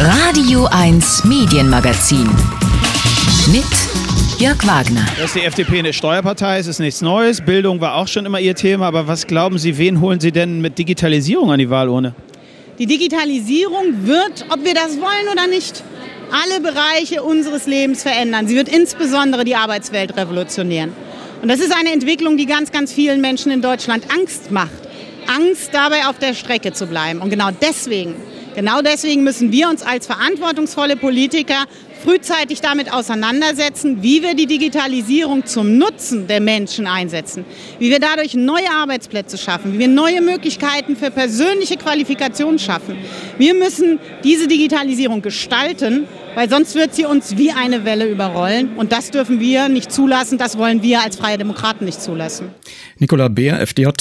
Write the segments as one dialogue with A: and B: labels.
A: Radio 1 Medienmagazin mit Jörg Wagner.
B: Dass die FDP eine Steuerpartei ist, ist nichts Neues. Bildung war auch schon immer ihr Thema. Aber was glauben Sie, wen holen Sie denn mit Digitalisierung an die Wahlurne?
C: Die Digitalisierung wird, ob wir das wollen oder nicht, alle Bereiche unseres Lebens verändern. Sie wird insbesondere die Arbeitswelt revolutionieren. Und das ist eine Entwicklung, die ganz, ganz vielen Menschen in Deutschland Angst macht. Angst, dabei auf der Strecke zu bleiben. Und genau deswegen müssen wir uns als verantwortungsvolle Politiker frühzeitig damit auseinandersetzen, wie wir die Digitalisierung zum Nutzen der Menschen einsetzen, wie wir dadurch neue Arbeitsplätze schaffen, wie wir neue Möglichkeiten für persönliche Qualifikation schaffen. Wir müssen diese Digitalisierung gestalten, weil sonst wird sie uns wie eine Welle überrollen. Und das dürfen wir nicht zulassen, das wollen wir als Freie Demokraten nicht zulassen.
D: Nicola Beer,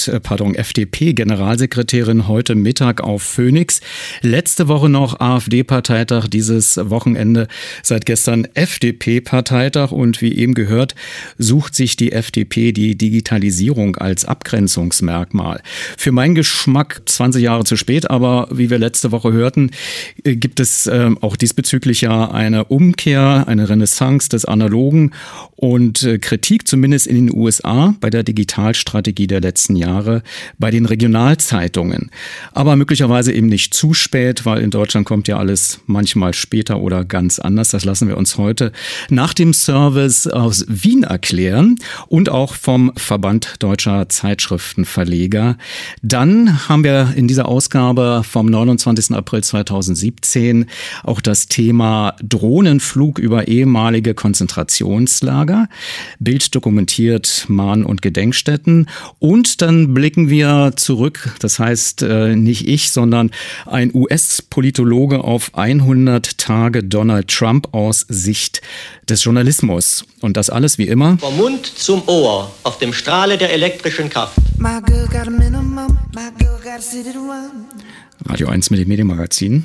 D: FDP-Generalsekretärin, heute Mittag auf Phoenix. Letzte Woche noch AfD-Parteitag, dieses Wochenende seit gestern FDP-Parteitag. Und wie eben gehört, sucht sich die FDP die Digitalisierung als Abgrenzungsmerkmal. Für meinen Geschmack 20 Jahre zu spät, aber wie wir letzte Woche hörten, gibt es auch diesbezüglich ja eine Umkehr, eine Renaissance des Analogen und Kritik zumindest in den USA bei der Digitalstrategie der letzten Jahre bei den Regionalzeitungen. Aber möglicherweise eben nicht zu spät, weil in Deutschland kommt ja alles manchmal später oder ganz anders. Das lassen wir uns heute nach dem Service aus Wien erklären und auch vom Verband Deutscher Zeitschriftenverleger. Dann haben wir in dieser Ausgabe vom 29. April 2017 auch das Thema Drohnenflug über ehemalige Konzentrationslager. Bild dokumentiert Mahn- und Gedenkstätten. Und dann blicken wir zurück, das heißt nicht ich, sondern ein US-Politologe auf 100 Tage Donald Trump aus Sicht des Journalismus. Und das alles wie immer
E: vom Mund zum Ohr auf dem Strahle der elektrischen Kraft.
D: Radio 1 mit dem Medienmagazin.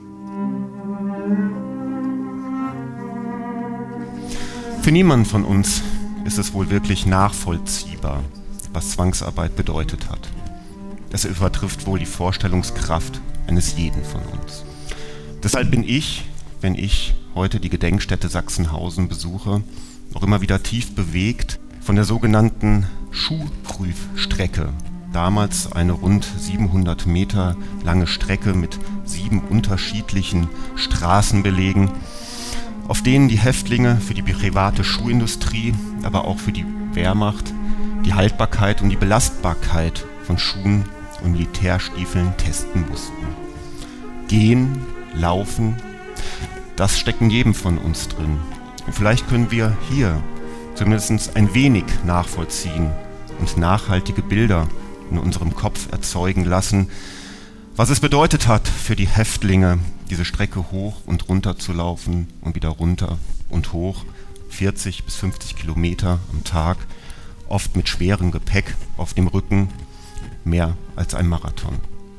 F: Für niemanden von uns ist es wohl wirklich nachvollziehbar, was Zwangsarbeit bedeutet hat. Das übertrifft wohl die Vorstellungskraft eines jeden von uns. Deshalb bin ich, wenn ich heute die Gedenkstätte Sachsenhausen besuche, noch immer wieder tief bewegt von der sogenannten Schuhprüfstrecke. Damals eine rund 700 Meter lange Strecke mit 7 unterschiedlichen Straßenbelegen, auf denen die Häftlinge für die private Schuhindustrie, aber auch für die Wehrmacht, die Haltbarkeit und die Belastbarkeit von Schuhen und Militärstiefeln testen mussten. Gehen, laufen, das steckt in jedem von uns drin. Und vielleicht können wir hier zumindest ein wenig nachvollziehen und nachhaltige Bilder in unserem Kopf erzeugen lassen, was es bedeutet hat für die Häftlinge, diese Strecke hoch und runter zu laufen und wieder runter und hoch, 40 bis 50 Kilometer am Tag, oft mit schwerem Gepäck auf dem Rücken, mehr als ein Marathon.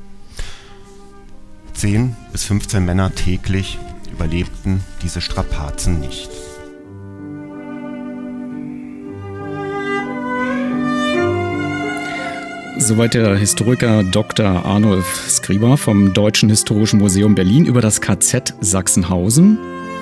F: 10 bis 15 Männer täglich überlebten diese Strapazen nicht.
D: Soweit der Historiker Dr. Arnulf Skriber vom Deutschen Historischen Museum Berlin über das KZ Sachsenhausen.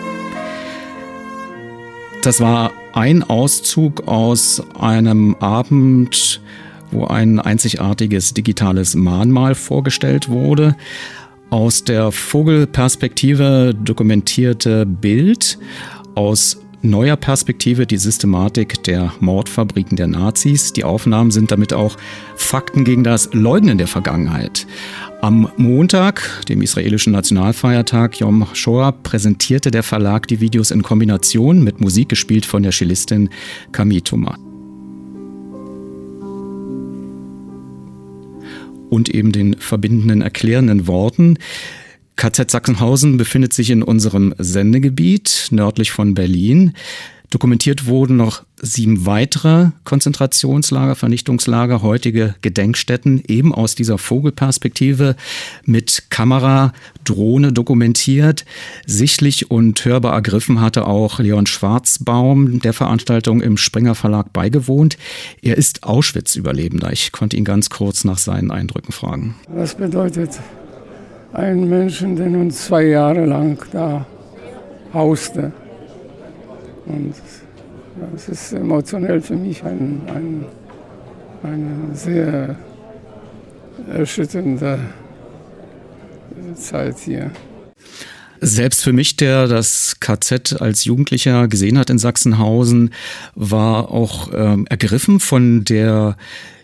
D: Das war ein Auszug aus einem Abend, wo ein einzigartiges digitales Mahnmal vorgestellt wurde. Aus der Vogelperspektive dokumentierte Bild, aus neuer Perspektive die Systematik der Mordfabriken der Nazis. Die Aufnahmen sind damit auch Fakten gegen das Leugnen der Vergangenheit. Am Montag, dem israelischen Nationalfeiertag Yom Shoah, präsentierte der Verlag die Videos in Kombination mit Musik gespielt von der Cellistin Camille Thomas. Und eben den verbindenden, erklärenden Worten. KZ Sachsenhausen befindet sich in unserem Sendegebiet nördlich von Berlin. Dokumentiert wurden noch 7 weitere Konzentrationslager, Vernichtungslager, heutige Gedenkstätten, eben aus dieser Vogelperspektive mit Kamera, Drohne dokumentiert. Sichtlich und hörbar ergriffen hatte auch Leon Schwarzbaum der Veranstaltung im Springer Verlag beigewohnt. Er ist Auschwitz-Überlebender. Ich konnte ihn ganz kurz nach seinen Eindrücken fragen.
G: Was bedeutet einen Menschen, der nun 2 Jahre lang da hauste. Und das ist emotionell für mich eine sehr erschütternde Zeit hier.
D: Selbst für mich, der das KZ als Jugendlicher gesehen hat in Sachsenhausen, war auch ergriffen von der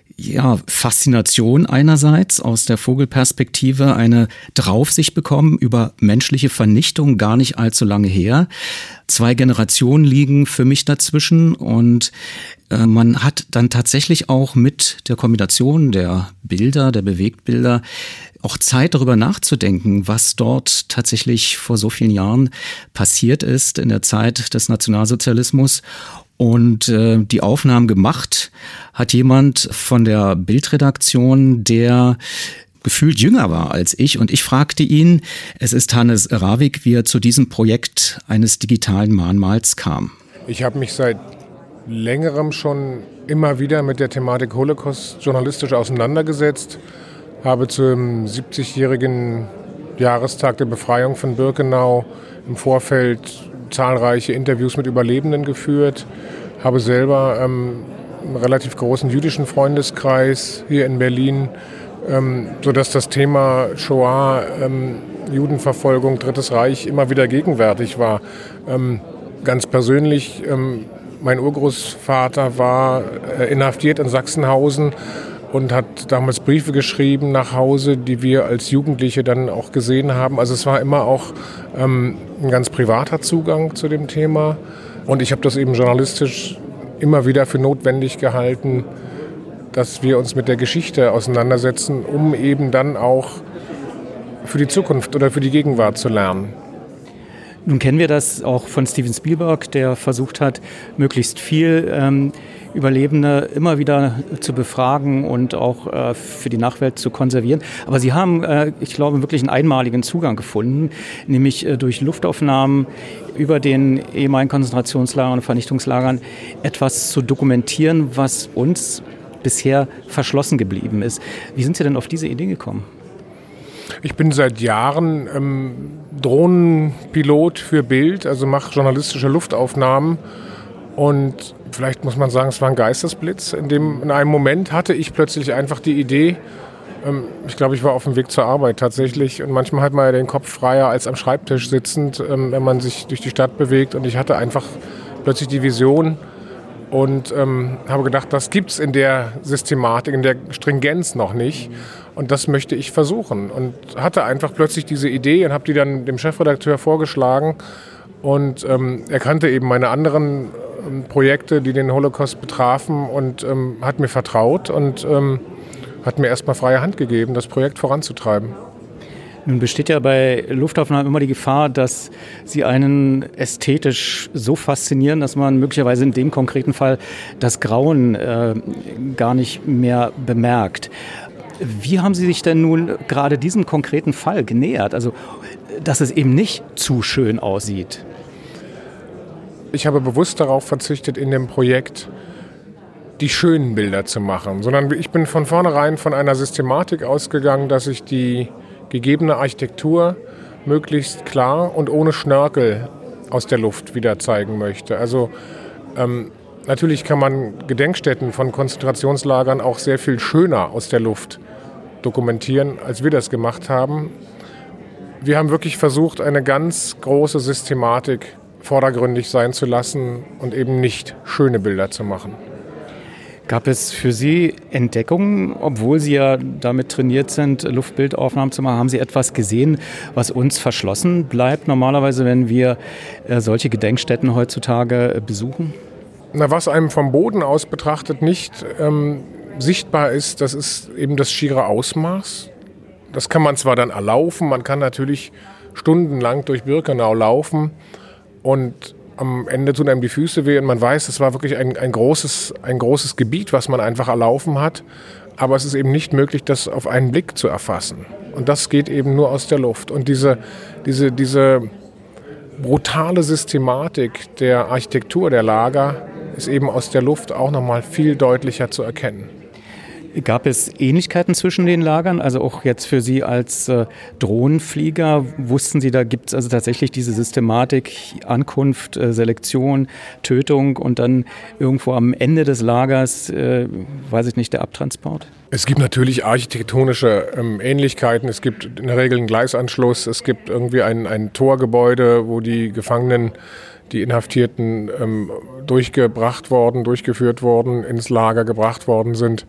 D: Faszination einerseits aus der Vogelperspektive, eine Draufsicht bekommen über menschliche Vernichtung, gar nicht allzu lange her. 2 Generationen liegen für mich dazwischen und man hat dann tatsächlich auch mit der Kombination der Bilder, der Bewegtbilder, auch Zeit darüber nachzudenken, was dort tatsächlich vor so vielen Jahren passiert ist in der Zeit des Nationalsozialismus. Und die Aufnahmen gemacht hat jemand von der Bildredaktion, der gefühlt jünger war als ich. Und ich fragte ihn, es ist Hannes Ravik, wie er zu diesem Projekt eines digitalen Mahnmals kam.
H: Ich habe mich seit längerem schon immer wieder mit der Thematik Holocaust journalistisch auseinandergesetzt. Habe zum 70-jährigen Jahrestag der Befreiung von Birkenau im Vorfeld zahlreiche Interviews mit Überlebenden geführt. Habe selber einen relativ großen jüdischen Freundeskreis hier in Berlin, sodass das Thema Shoah, Judenverfolgung, Drittes Reich immer wieder gegenwärtig war. Ganz persönlich, mein Urgroßvater war inhaftiert in Sachsenhausen und hat damals Briefe geschrieben nach Hause, die wir als Jugendliche dann auch gesehen haben. Also es war immer auch ein ganz privater Zugang zu dem Thema. Und ich habe das eben journalistisch immer wieder für notwendig gehalten, dass wir uns mit der Geschichte auseinandersetzen, um eben dann auch für die Zukunft oder für die Gegenwart zu lernen.
D: Nun kennen wir das auch von Steven Spielberg, der versucht hat, möglichst viel Überlebende immer wieder zu befragen und auch für die Nachwelt zu konservieren. Aber Sie haben, ich glaube, wirklich einen einmaligen Zugang gefunden, nämlich durch Luftaufnahmen über den ehemaligen Konzentrationslagern und Vernichtungslagern etwas zu dokumentieren, was uns bisher verschlossen geblieben ist. Wie sind Sie denn auf diese Idee gekommen?
H: Ich bin seit Jahren Drohnenpilot für Bild, also mache journalistische Luftaufnahmen. Und vielleicht muss man sagen, es war ein Geistesblitz. In einem Moment hatte ich plötzlich einfach die Idee, ich glaube, ich war auf dem Weg zur Arbeit tatsächlich. Und manchmal hat man ja den Kopf freier als am Schreibtisch sitzend, wenn man sich durch die Stadt bewegt. Und ich hatte einfach plötzlich die Vision und habe gedacht, das gibt's in der Systematik, in der Stringenz noch nicht. Und das möchte ich versuchen. Und hatte einfach plötzlich diese Idee und habe die dann dem Chefredakteur vorgeschlagen. Und er kannte eben meine anderen Projekte, die den Holocaust betrafen, und hat mir vertraut und hat mir erstmal freie Hand gegeben, das Projekt voranzutreiben.
D: Nun besteht ja bei Luftaufnahmen immer die Gefahr, dass sie einen ästhetisch so faszinieren, dass man möglicherweise in dem konkreten Fall das Grauen gar nicht mehr bemerkt. Wie haben Sie sich denn nun gerade diesem konkreten Fall genähert? Also, dass es eben nicht zu schön aussieht.
H: Ich habe bewusst darauf verzichtet, in dem Projekt die schönen Bilder zu machen, sondern ich bin von vornherein von einer Systematik ausgegangen, dass ich die gegebene Architektur möglichst klar und ohne Schnörkel aus der Luft wieder zeigen möchte. Also natürlich kann man Gedenkstätten von Konzentrationslagern auch sehr viel schöner aus der Luft dokumentieren, als wir das gemacht haben. Wir haben wirklich versucht, eine ganz große Systematik vordergründig sein zu lassen und eben nicht schöne Bilder zu machen.
D: Gab es für Sie Entdeckungen, obwohl Sie ja damit trainiert sind, Luftbildaufnahmen zu machen? Haben Sie etwas gesehen, was uns verschlossen bleibt normalerweise, wenn wir solche Gedenkstätten heutzutage besuchen?
H: Na, was einem vom Boden aus betrachtet nicht sichtbar ist, das ist eben das schiere Ausmaß. Das kann man zwar dann erlaufen, man kann natürlich stundenlang durch Birkenau laufen und am Ende tun einem die Füße weh und man weiß, es war wirklich ein großes Gebiet, was man einfach erlaufen hat. Aber es ist eben nicht möglich, das auf einen Blick zu erfassen. Und das geht eben nur aus der Luft. Und diese brutale Systematik der Architektur der Lager ist eben aus der Luft auch nochmal viel deutlicher zu erkennen.
D: Gab es Ähnlichkeiten zwischen den Lagern? Also auch jetzt für Sie als Drohnenflieger, wussten Sie, da gibt es also tatsächlich diese Systematik, Ankunft, Selektion, Tötung und dann irgendwo am Ende des Lagers, weiß ich nicht, der Abtransport?
H: Es gibt natürlich architektonische Ähnlichkeiten. Es gibt in der Regel einen Gleisanschluss. Es gibt irgendwie ein Torgebäude, wo die Gefangenen, die Inhaftierten durchgeführt worden, ins Lager gebracht worden sind.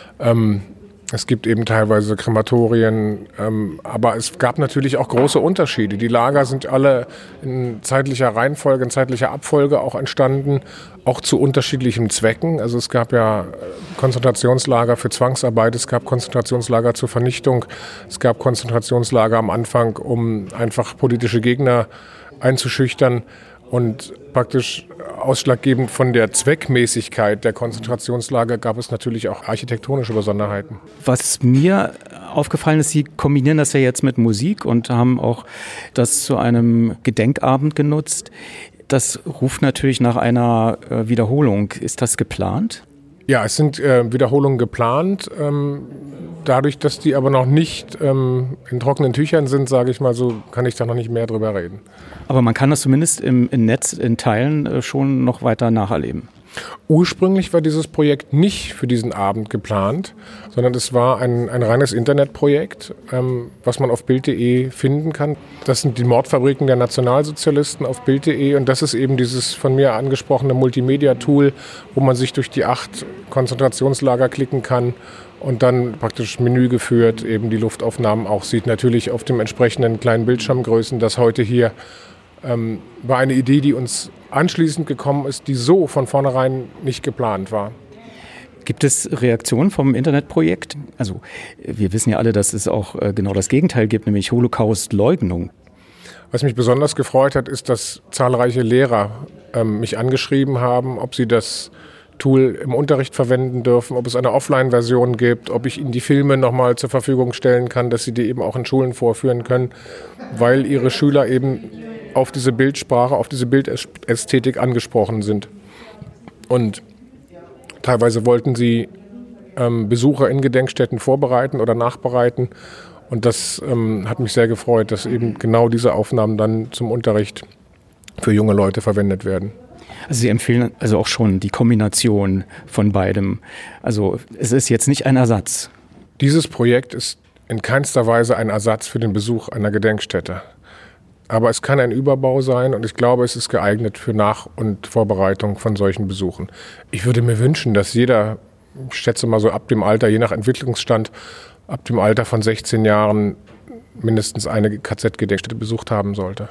H: Es gibt eben teilweise Krematorien, aber es gab natürlich auch große Unterschiede. Die Lager sind alle in zeitlicher Reihenfolge, in zeitlicher Abfolge auch entstanden, auch zu unterschiedlichen Zwecken. Also es gab ja Konzentrationslager für Zwangsarbeit, es gab Konzentrationslager zur Vernichtung, es gab Konzentrationslager am Anfang, um einfach politische Gegner einzuschüchtern. Und praktisch ausschlaggebend von der Zweckmäßigkeit der Konzentrationslager gab es natürlich auch architektonische Besonderheiten.
D: Was mir aufgefallen ist, Sie kombinieren das ja jetzt mit Musik und haben auch das zu einem Gedenkabend genutzt. Das ruft natürlich nach einer Wiederholung. Ist das geplant?
H: Ja, es sind Wiederholungen geplant. Dadurch, dass die aber noch nicht in trockenen Tüchern sind, sage ich mal so, kann ich da noch nicht mehr drüber reden.
D: Aber man kann das zumindest im Netz in Teilen schon noch weiter nacherleben.
H: Ursprünglich war dieses Projekt nicht für diesen Abend geplant, sondern es war ein reines Internetprojekt, was man auf Bild.de finden kann. Das sind die Mordfabriken der Nationalsozialisten auf Bild.de und das ist eben dieses von mir angesprochene Multimedia-Tool, wo man sich durch die 8 Konzentrationslager klicken kann und dann praktisch Menü geführt eben die Luftaufnahmen auch sieht. Natürlich auf dem entsprechenden kleinen Bildschirmgrößen, das heute hier war eine Idee, die uns anschließend gekommen ist, die so von vornherein nicht geplant war.
D: Gibt es Reaktionen vom Internetprojekt? Also wir wissen ja alle, dass es auch genau das Gegenteil gibt, nämlich Holocaust-Leugnung.
H: Was mich besonders gefreut hat, ist, dass zahlreiche Lehrer mich angeschrieben haben, ob sie das Tool im Unterricht verwenden dürfen, ob es eine Offline-Version gibt, ob ich ihnen die Filme nochmal zur Verfügung stellen kann, dass sie die eben auch in Schulen vorführen können, weil ihre Schüler eben auf diese Bildsprache, auf diese Bildästhetik angesprochen sind. Und teilweise wollten sie Besucher in Gedenkstätten vorbereiten oder nachbereiten. Und das hat mich sehr gefreut, dass eben genau diese Aufnahmen dann zum Unterricht für junge Leute verwendet werden.
D: Also Sie empfehlen also auch schon die Kombination von beidem. Also es ist jetzt nicht ein Ersatz.
H: Dieses Projekt ist in keinster Weise ein Ersatz für den Besuch einer Gedenkstätte. Aber es kann ein Überbau sein und ich glaube, es ist geeignet für Nach- und Vorbereitung von solchen Besuchen. Ich würde mir wünschen, dass jeder, ich schätze mal so ab dem Alter, je nach Entwicklungsstand, ab dem Alter von 16 Jahren mindestens eine KZ-Gedenkstätte besucht haben sollte.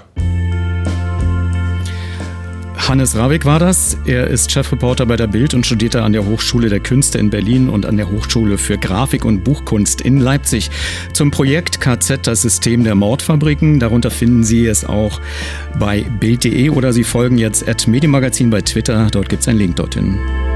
D: Hannes Ravik war das. Er ist Chefreporter bei der Bild und studierte an der Hochschule der Künste in Berlin und an der Hochschule für Grafik und Buchkunst in Leipzig. Zum Projekt KZ, das System der Mordfabriken. Darunter finden Sie es auch bei Bild.de oder Sie folgen jetzt @Medienmagazin bei Twitter. Dort gibt es einen Link dorthin.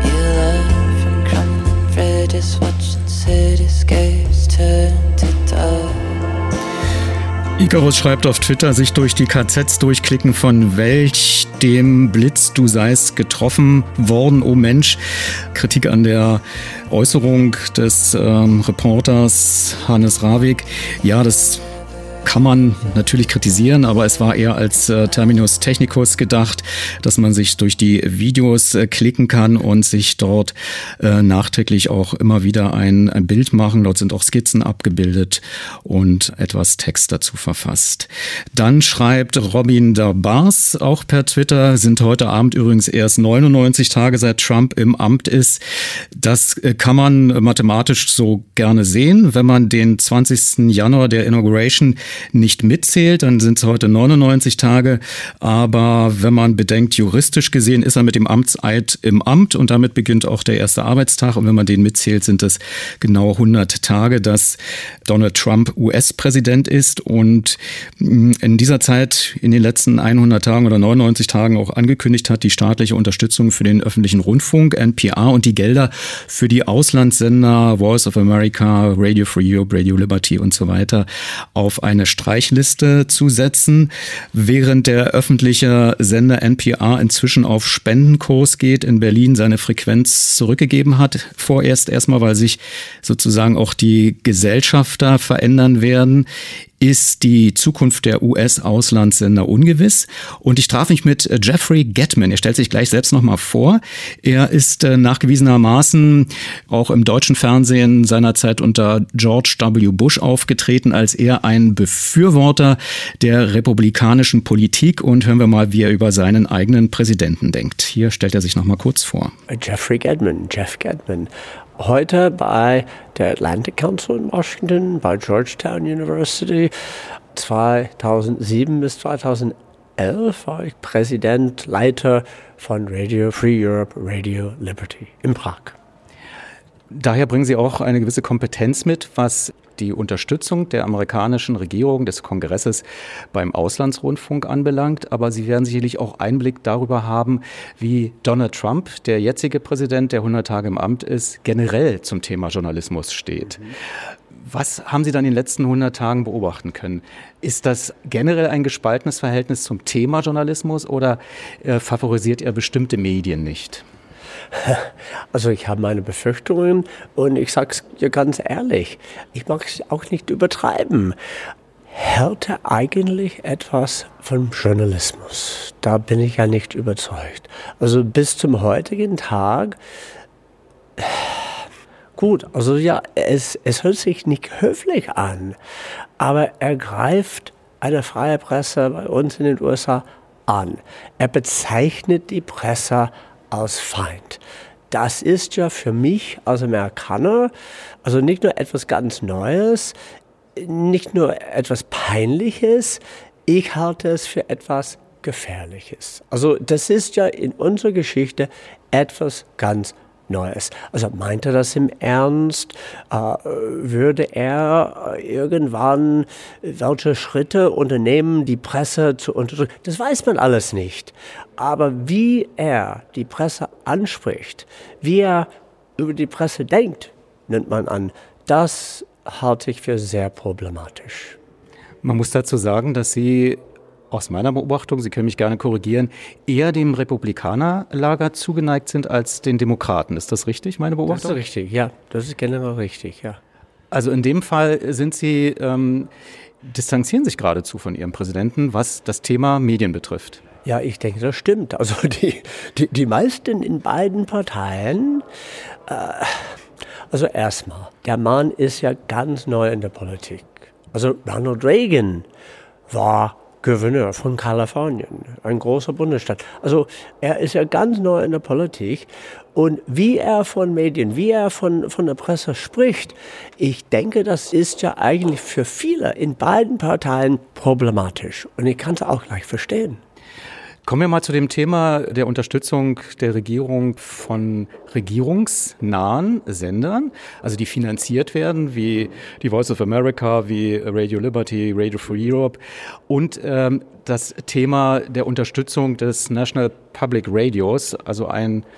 D: Icarus schreibt auf Twitter, sich durch die KZs durchklicken, von welch dem Blitz du seist getroffen worden, oh Mensch. Kritik an der Äußerung des Reporters Hannes Ravik. Ja, das kann man natürlich kritisieren, aber es war eher als Terminus technicus gedacht, dass man sich durch die Videos klicken kann und sich dort nachträglich auch immer wieder ein Bild machen. Dort sind auch Skizzen abgebildet und etwas Text dazu verfasst. Dann schreibt Robin Dabars auch per Twitter, sind heute Abend übrigens erst 99 Tage seit Trump im Amt ist. Das kann man mathematisch so gerne sehen. Wenn man den 20. Januar der Inauguration nicht mitzählt, dann sind es heute 99 Tage. Aber wenn man bedenkt, juristisch gesehen ist er mit dem Amtseid im Amt und damit beginnt auch der erste Arbeitstag. Und wenn man den mitzählt, sind es genau 100 Tage, dass Donald Trump US-Präsident ist und in dieser Zeit, in den letzten 100 Tagen oder 99 Tagen auch angekündigt hat, die staatliche Unterstützung für den öffentlichen Rundfunk, NPR, und die Gelder für die Auslandssender Voice of America, Radio Free Europe, Radio Liberty und so weiter auf eine eine Streichliste zu setzen, während der öffentliche Sender NPR inzwischen auf Spendenkurs geht, in Berlin seine Frequenz zurückgegeben hat, vorerst erstmal, weil sich sozusagen auch die Gesellschafter verändern werden, ist die Zukunft der US-Auslandssender ungewiss. Und ich traf mich mit Jeffrey Gettman. Er stellt sich gleich selbst nochmal vor. Er ist nachgewiesenermaßen auch im deutschen Fernsehen seinerzeit unter George W. Bush aufgetreten, als er ein Befürworter der republikanischen Politik. Und hören wir mal, wie er über seinen eigenen Präsidenten denkt. Hier stellt er sich nochmal kurz vor.
I: Jeffrey Gettman, Jeff Gettman. Heute bei der Atlantic Council in Washington, bei Georgetown University. 2007 bis 2011 war ich Präsident, Leiter von Radio Free Europe, Radio Liberty in Prag.
D: Daher bringen Sie auch eine gewisse Kompetenz mit, was die Unterstützung der amerikanischen Regierung, des Kongresses beim Auslandsrundfunk anbelangt. Aber Sie werden sicherlich auch Einblick darüber haben, wie Donald Trump, der jetzige Präsident, der 100 Tage im Amt ist, generell zum Thema Journalismus steht. Was haben Sie dann in den letzten 100 Tagen beobachten können? Ist das generell ein gespaltenes Verhältnis zum Thema Journalismus oder favorisiert er bestimmte Medien nicht?
I: Also ich habe meine Befürchtungen und ich sage es dir ganz ehrlich, ich mag es auch nicht übertreiben. Hält er eigentlich etwas vom Journalismus? Da bin ich ja nicht überzeugt. Also bis zum heutigen Tag, gut, also ja, es hört sich nicht höflich an, aber er greift eine freie Presse bei uns in den USA an. Er bezeichnet die Presse als Feind. Das ist ja für mich als Amerikaner also nicht nur etwas ganz Neues, nicht nur etwas Peinliches, ich halte es für etwas Gefährliches. Also das ist ja in unserer Geschichte etwas ganz Neues. Also meint er das im Ernst? Würde er irgendwann welche Schritte unternehmen, die Presse zu unterdrücken? Das weiß man alles nicht. Aber wie er die Presse anspricht, wie er über die Presse denkt, nimmt man an, das halte ich für sehr problematisch.
D: Man muss dazu sagen, dass Sie aus meiner Beobachtung, Sie können mich gerne korrigieren, eher dem Republikanerlager zugeneigt sind als den Demokraten. Ist das richtig, meine Beobachtung?
I: Das ist richtig, ja. Das ist generell richtig, ja.
D: Also in dem Fall sind Sie, distanzieren sich geradezu von Ihrem Präsidenten, was das Thema Medien betrifft.
I: Ja, ich denke, das stimmt. Also die meisten in beiden Parteien, also erstmal, der Mann ist ja ganz neu in der Politik. Also Ronald Reagan war Gouverneur von Kalifornien, ein großer Bundesstaat. Also er ist ja ganz neu in der Politik und wie er von Medien, wie er von der Presse spricht, ich denke, das ist ja eigentlich für viele in beiden Parteien problematisch und ich kann es auch gleich verstehen.
D: Kommen wir mal zu dem Thema der Unterstützung der Regierung von regierungsnahen Sendern, also die finanziert werden, wie die Voice of America, wie Radio Liberty, Radio Free Europe und das Thema der Unterstützung des National Public Radios, also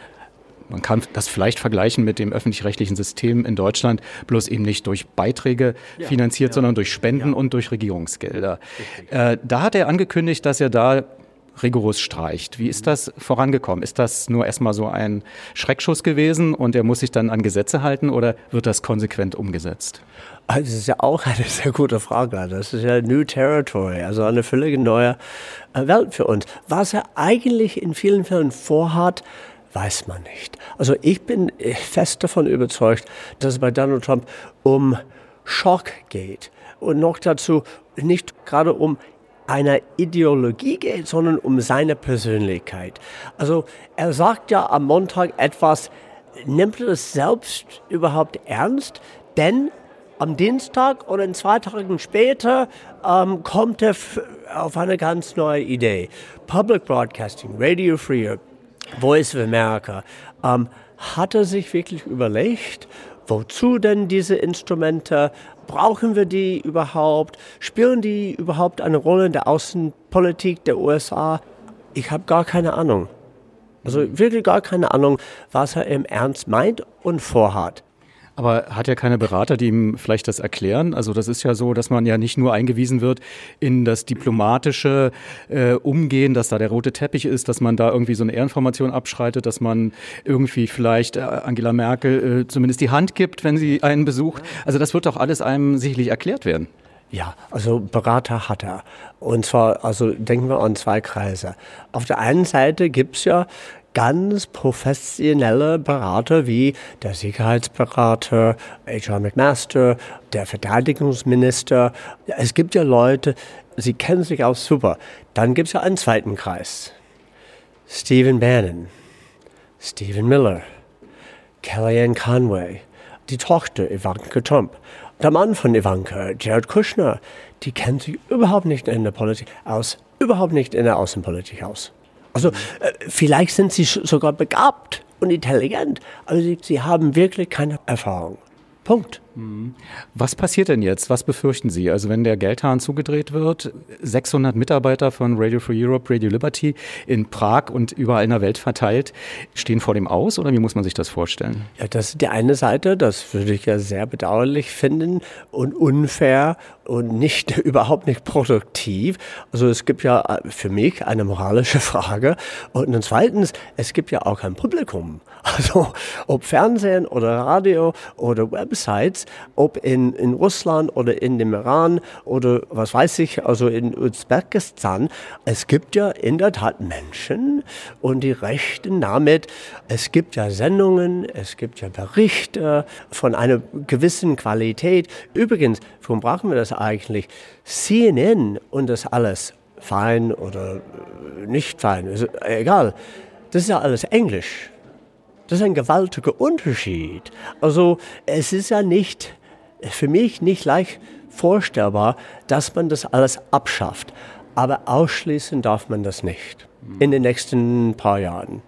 D: man kann das vielleicht vergleichen mit dem öffentlich-rechtlichen System in Deutschland, bloß eben nicht durch Beiträge finanziert, sondern durch Spenden und durch Regierungsgelder. Da hat er angekündigt, dass er da rigoros streicht. Wie ist das vorangekommen? Ist das nur erstmal so ein Schreckschuss gewesen und er muss sich dann an Gesetze halten oder wird das konsequent umgesetzt?
I: Das ist ja auch eine sehr gute Frage. Das ist ja New Territory, also eine völlig neue Welt für uns. Was er eigentlich in vielen Fällen vorhat, weiß man nicht. Also ich bin fest davon überzeugt, dass es bei Donald Trump um Schock geht und noch dazu nicht gerade um einer Ideologie geht, sondern um seine Persönlichkeit. Also er sagt ja am Montag etwas, nimmt er es selbst überhaupt ernst? Denn am Dienstag oder in 2 Tagen später kommt er auf eine ganz neue Idee. Public Broadcasting, Radio Free Europe, Voice of America. Hat er sich wirklich überlegt, wozu denn diese Instrumente? Brauchen wir die überhaupt? Spielen die überhaupt eine Rolle in der Außenpolitik der USA? Ich habe gar keine Ahnung. Also wirklich gar keine Ahnung, was er im Ernst meint und vorhat.
D: Aber hat er keine Berater, die ihm vielleicht das erklären? Also das ist ja so, dass man ja nicht nur eingewiesen wird in das diplomatische Umgehen, dass da der rote Teppich ist, dass man da irgendwie so eine Ehrenformation abschreitet, dass man irgendwie vielleicht Angela Merkel zumindest die Hand gibt, wenn sie einen besucht. Also das wird doch alles einem sicherlich erklärt werden.
I: Ja, also Berater hat er. Und zwar, also denken wir an 2 Kreise. Auf der einen Seite gibt es ja ganz professionelle Berater wie der Sicherheitsberater, H.R. McMaster, der Verteidigungsminister. Es gibt ja Leute, sie kennen sich auch super. Dann gibt es ja einen zweiten Kreis. Stephen Bannon, Stephen Miller, Kellyanne Conway, die Tochter Ivanka Trump. Der Mann von Ivanka, Jared Kushner, die kennt sich überhaupt nicht in der Politik aus, überhaupt nicht in der Außenpolitik aus. Also vielleicht sind sie sogar begabt und intelligent, aber sie haben wirklich keine Erfahrung. Punkt.
D: Was passiert denn jetzt? Was befürchten Sie? Also wenn der Geldhahn zugedreht wird, 600 Mitarbeiter von Radio Free Europe, Radio Liberty in Prag und überall in der Welt verteilt, stehen vor dem Aus oder wie muss man sich das vorstellen?
I: Ja, das ist die eine Seite, das würde ich ja sehr bedauerlich finden und unfair und überhaupt nicht produktiv. Also es gibt ja für mich eine moralische Frage und dann zweitens, es gibt ja auch kein Publikum. Also ob Fernsehen oder Radio oder Websites, ob in Russland oder in dem Iran oder was weiß ich, also in Usbekistan, es gibt ja in der Tat Menschen und die Rechten damit, es gibt ja Sendungen, es gibt ja Berichte von einer gewissen Qualität. Übrigens, warum brauchen wir das eigentlich? CNN und das alles, fein oder nicht fein, ist egal, das ist ja alles Englisch. Das ist ein gewaltiger Unterschied. Also es ist ja nicht, für mich nicht leicht vorstellbar, dass man das alles abschafft. Aber ausschließen darf man das nicht in den nächsten paar Jahren.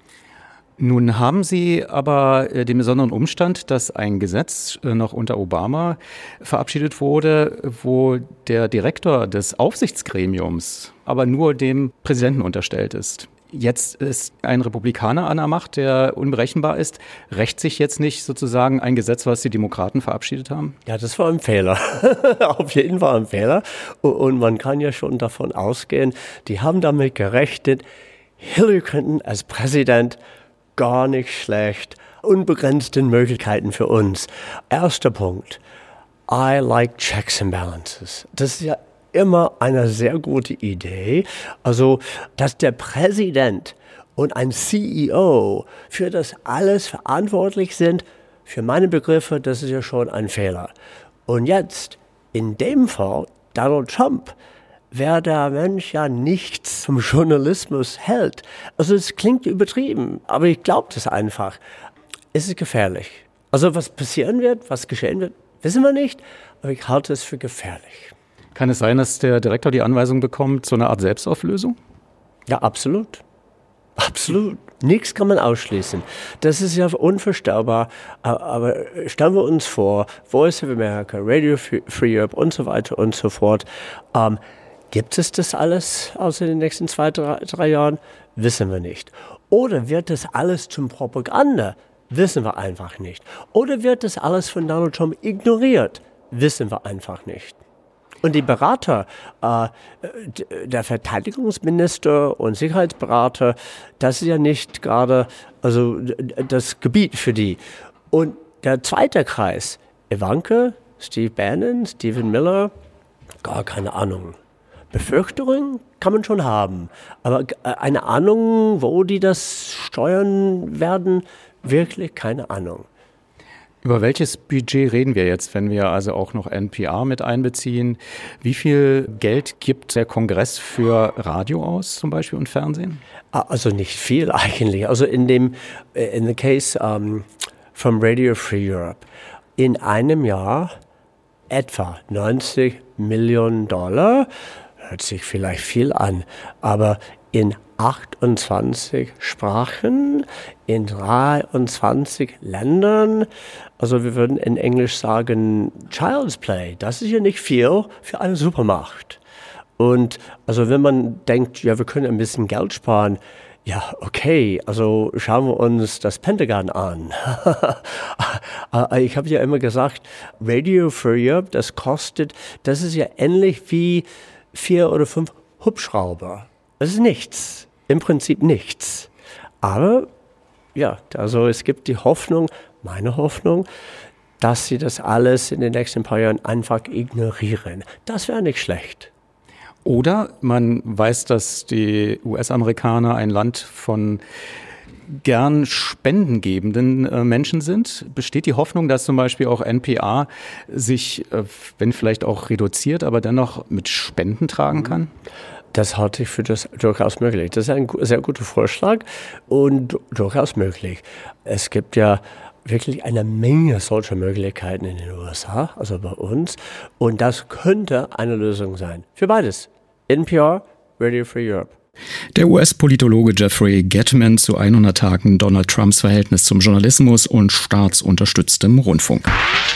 D: Nun haben Sie aber den besonderen Umstand, dass ein Gesetz noch unter Obama verabschiedet wurde, wo der Direktor des Aufsichtsgremiums aber nur dem Präsidenten unterstellt ist. Jetzt ist ein Republikaner an der Macht, der unberechenbar ist. Rächt sich jetzt nicht sozusagen ein Gesetz, was die Demokraten verabschiedet haben?
I: Ja, das war ein Fehler. Auf jeden Fall ein Fehler. Und man kann ja schon davon ausgehen, die haben damit gerechnet, Hillary Clinton als Präsident gar nicht schlecht, unbegrenzte Möglichkeiten für uns. Erster Punkt, I like checks and balances. Das ist ja immer eine sehr gute Idee. Also, dass der Präsident und ein CEO für das alles verantwortlich sind, für meine Begriffe, das ist ja schon ein Fehler. Und jetzt, in dem Fall, Donald Trump, wer der Mensch ja nichts vom Journalismus hält. Also es klingt übertrieben, aber ich glaube das einfach. Es ist gefährlich. Also was passieren wird, was geschehen wird, wissen wir nicht, aber ich halte es für gefährlich.
D: Kann es sein, dass der Direktor die Anweisung bekommt, so eine Art Selbstauflösung?
I: Ja, absolut. Absolut. Nichts kann man ausschließen. Das ist ja unvorstellbar. Aber stellen wir uns vor, Voice of America, Radio Free Europe und so weiter und so fort. Gibt es das alles aus den nächsten 2-3 Jahren? Wissen wir nicht. Oder wird das alles zum Propaganda? Wissen wir einfach nicht. Oder wird das alles von Donald Trump ignoriert? Wissen wir einfach nicht. Und die Berater, der Verteidigungsminister und Sicherheitsberater, das ist ja nicht gerade also das Gebiet für die. Und der zweite Kreis, Ivanka, Steve Bannon, Stephen Miller, gar keine Ahnung. Befürchtungen kann man schon haben, aber eine Ahnung, wo die das steuern werden, wirklich keine Ahnung.
D: Über welches Budget reden wir jetzt, wenn wir also auch noch NPR mit einbeziehen? Wie viel Geld gibt der Kongress für Radio aus zum Beispiel und Fernsehen?
I: Also nicht viel eigentlich. Also in the case from Radio Free Europe, in einem Jahr etwa $90 Millionen. Hört sich vielleicht viel an, aber in 28 Sprachen, in 23 Ländern. Also wir würden in Englisch sagen Child's Play. Das ist ja nicht viel für eine Supermacht. Und also wenn man denkt, ja, wir können ein bisschen Geld sparen, Ja, okay, also schauen wir uns das Pentagon an. Ich habe ja immer gesagt, Radio Free Europe, das ist ja ähnlich wie 4 oder 5 Hubschrauber. Das ist nichts, im Prinzip nichts. Aber ja, also es gibt die Hoffnung, meine Hoffnung, dass sie das alles in den nächsten paar Jahren einfach ignorieren. Das wäre nicht schlecht.
D: Oder man weiß, dass die US-Amerikaner ein Land von gern spendengebenden Menschen sind. Besteht die Hoffnung, dass zum Beispiel auch NPR sich, wenn vielleicht auch reduziert, aber dennoch mit Spenden tragen kann?
I: Das halte ich für das durchaus möglich. Das ist ein sehr guter Vorschlag und durchaus möglich. Es gibt ja wirklich eine Menge solcher Möglichkeiten in den USA, also bei uns. Und das könnte eine Lösung sein. Für beides. NPR, Radio Free Europe.
D: Der US-Politologe Jeffrey Gettman zu 100 Tagen Donald Trumps Verhältnis zum Journalismus und staatsunterstütztem Rundfunk.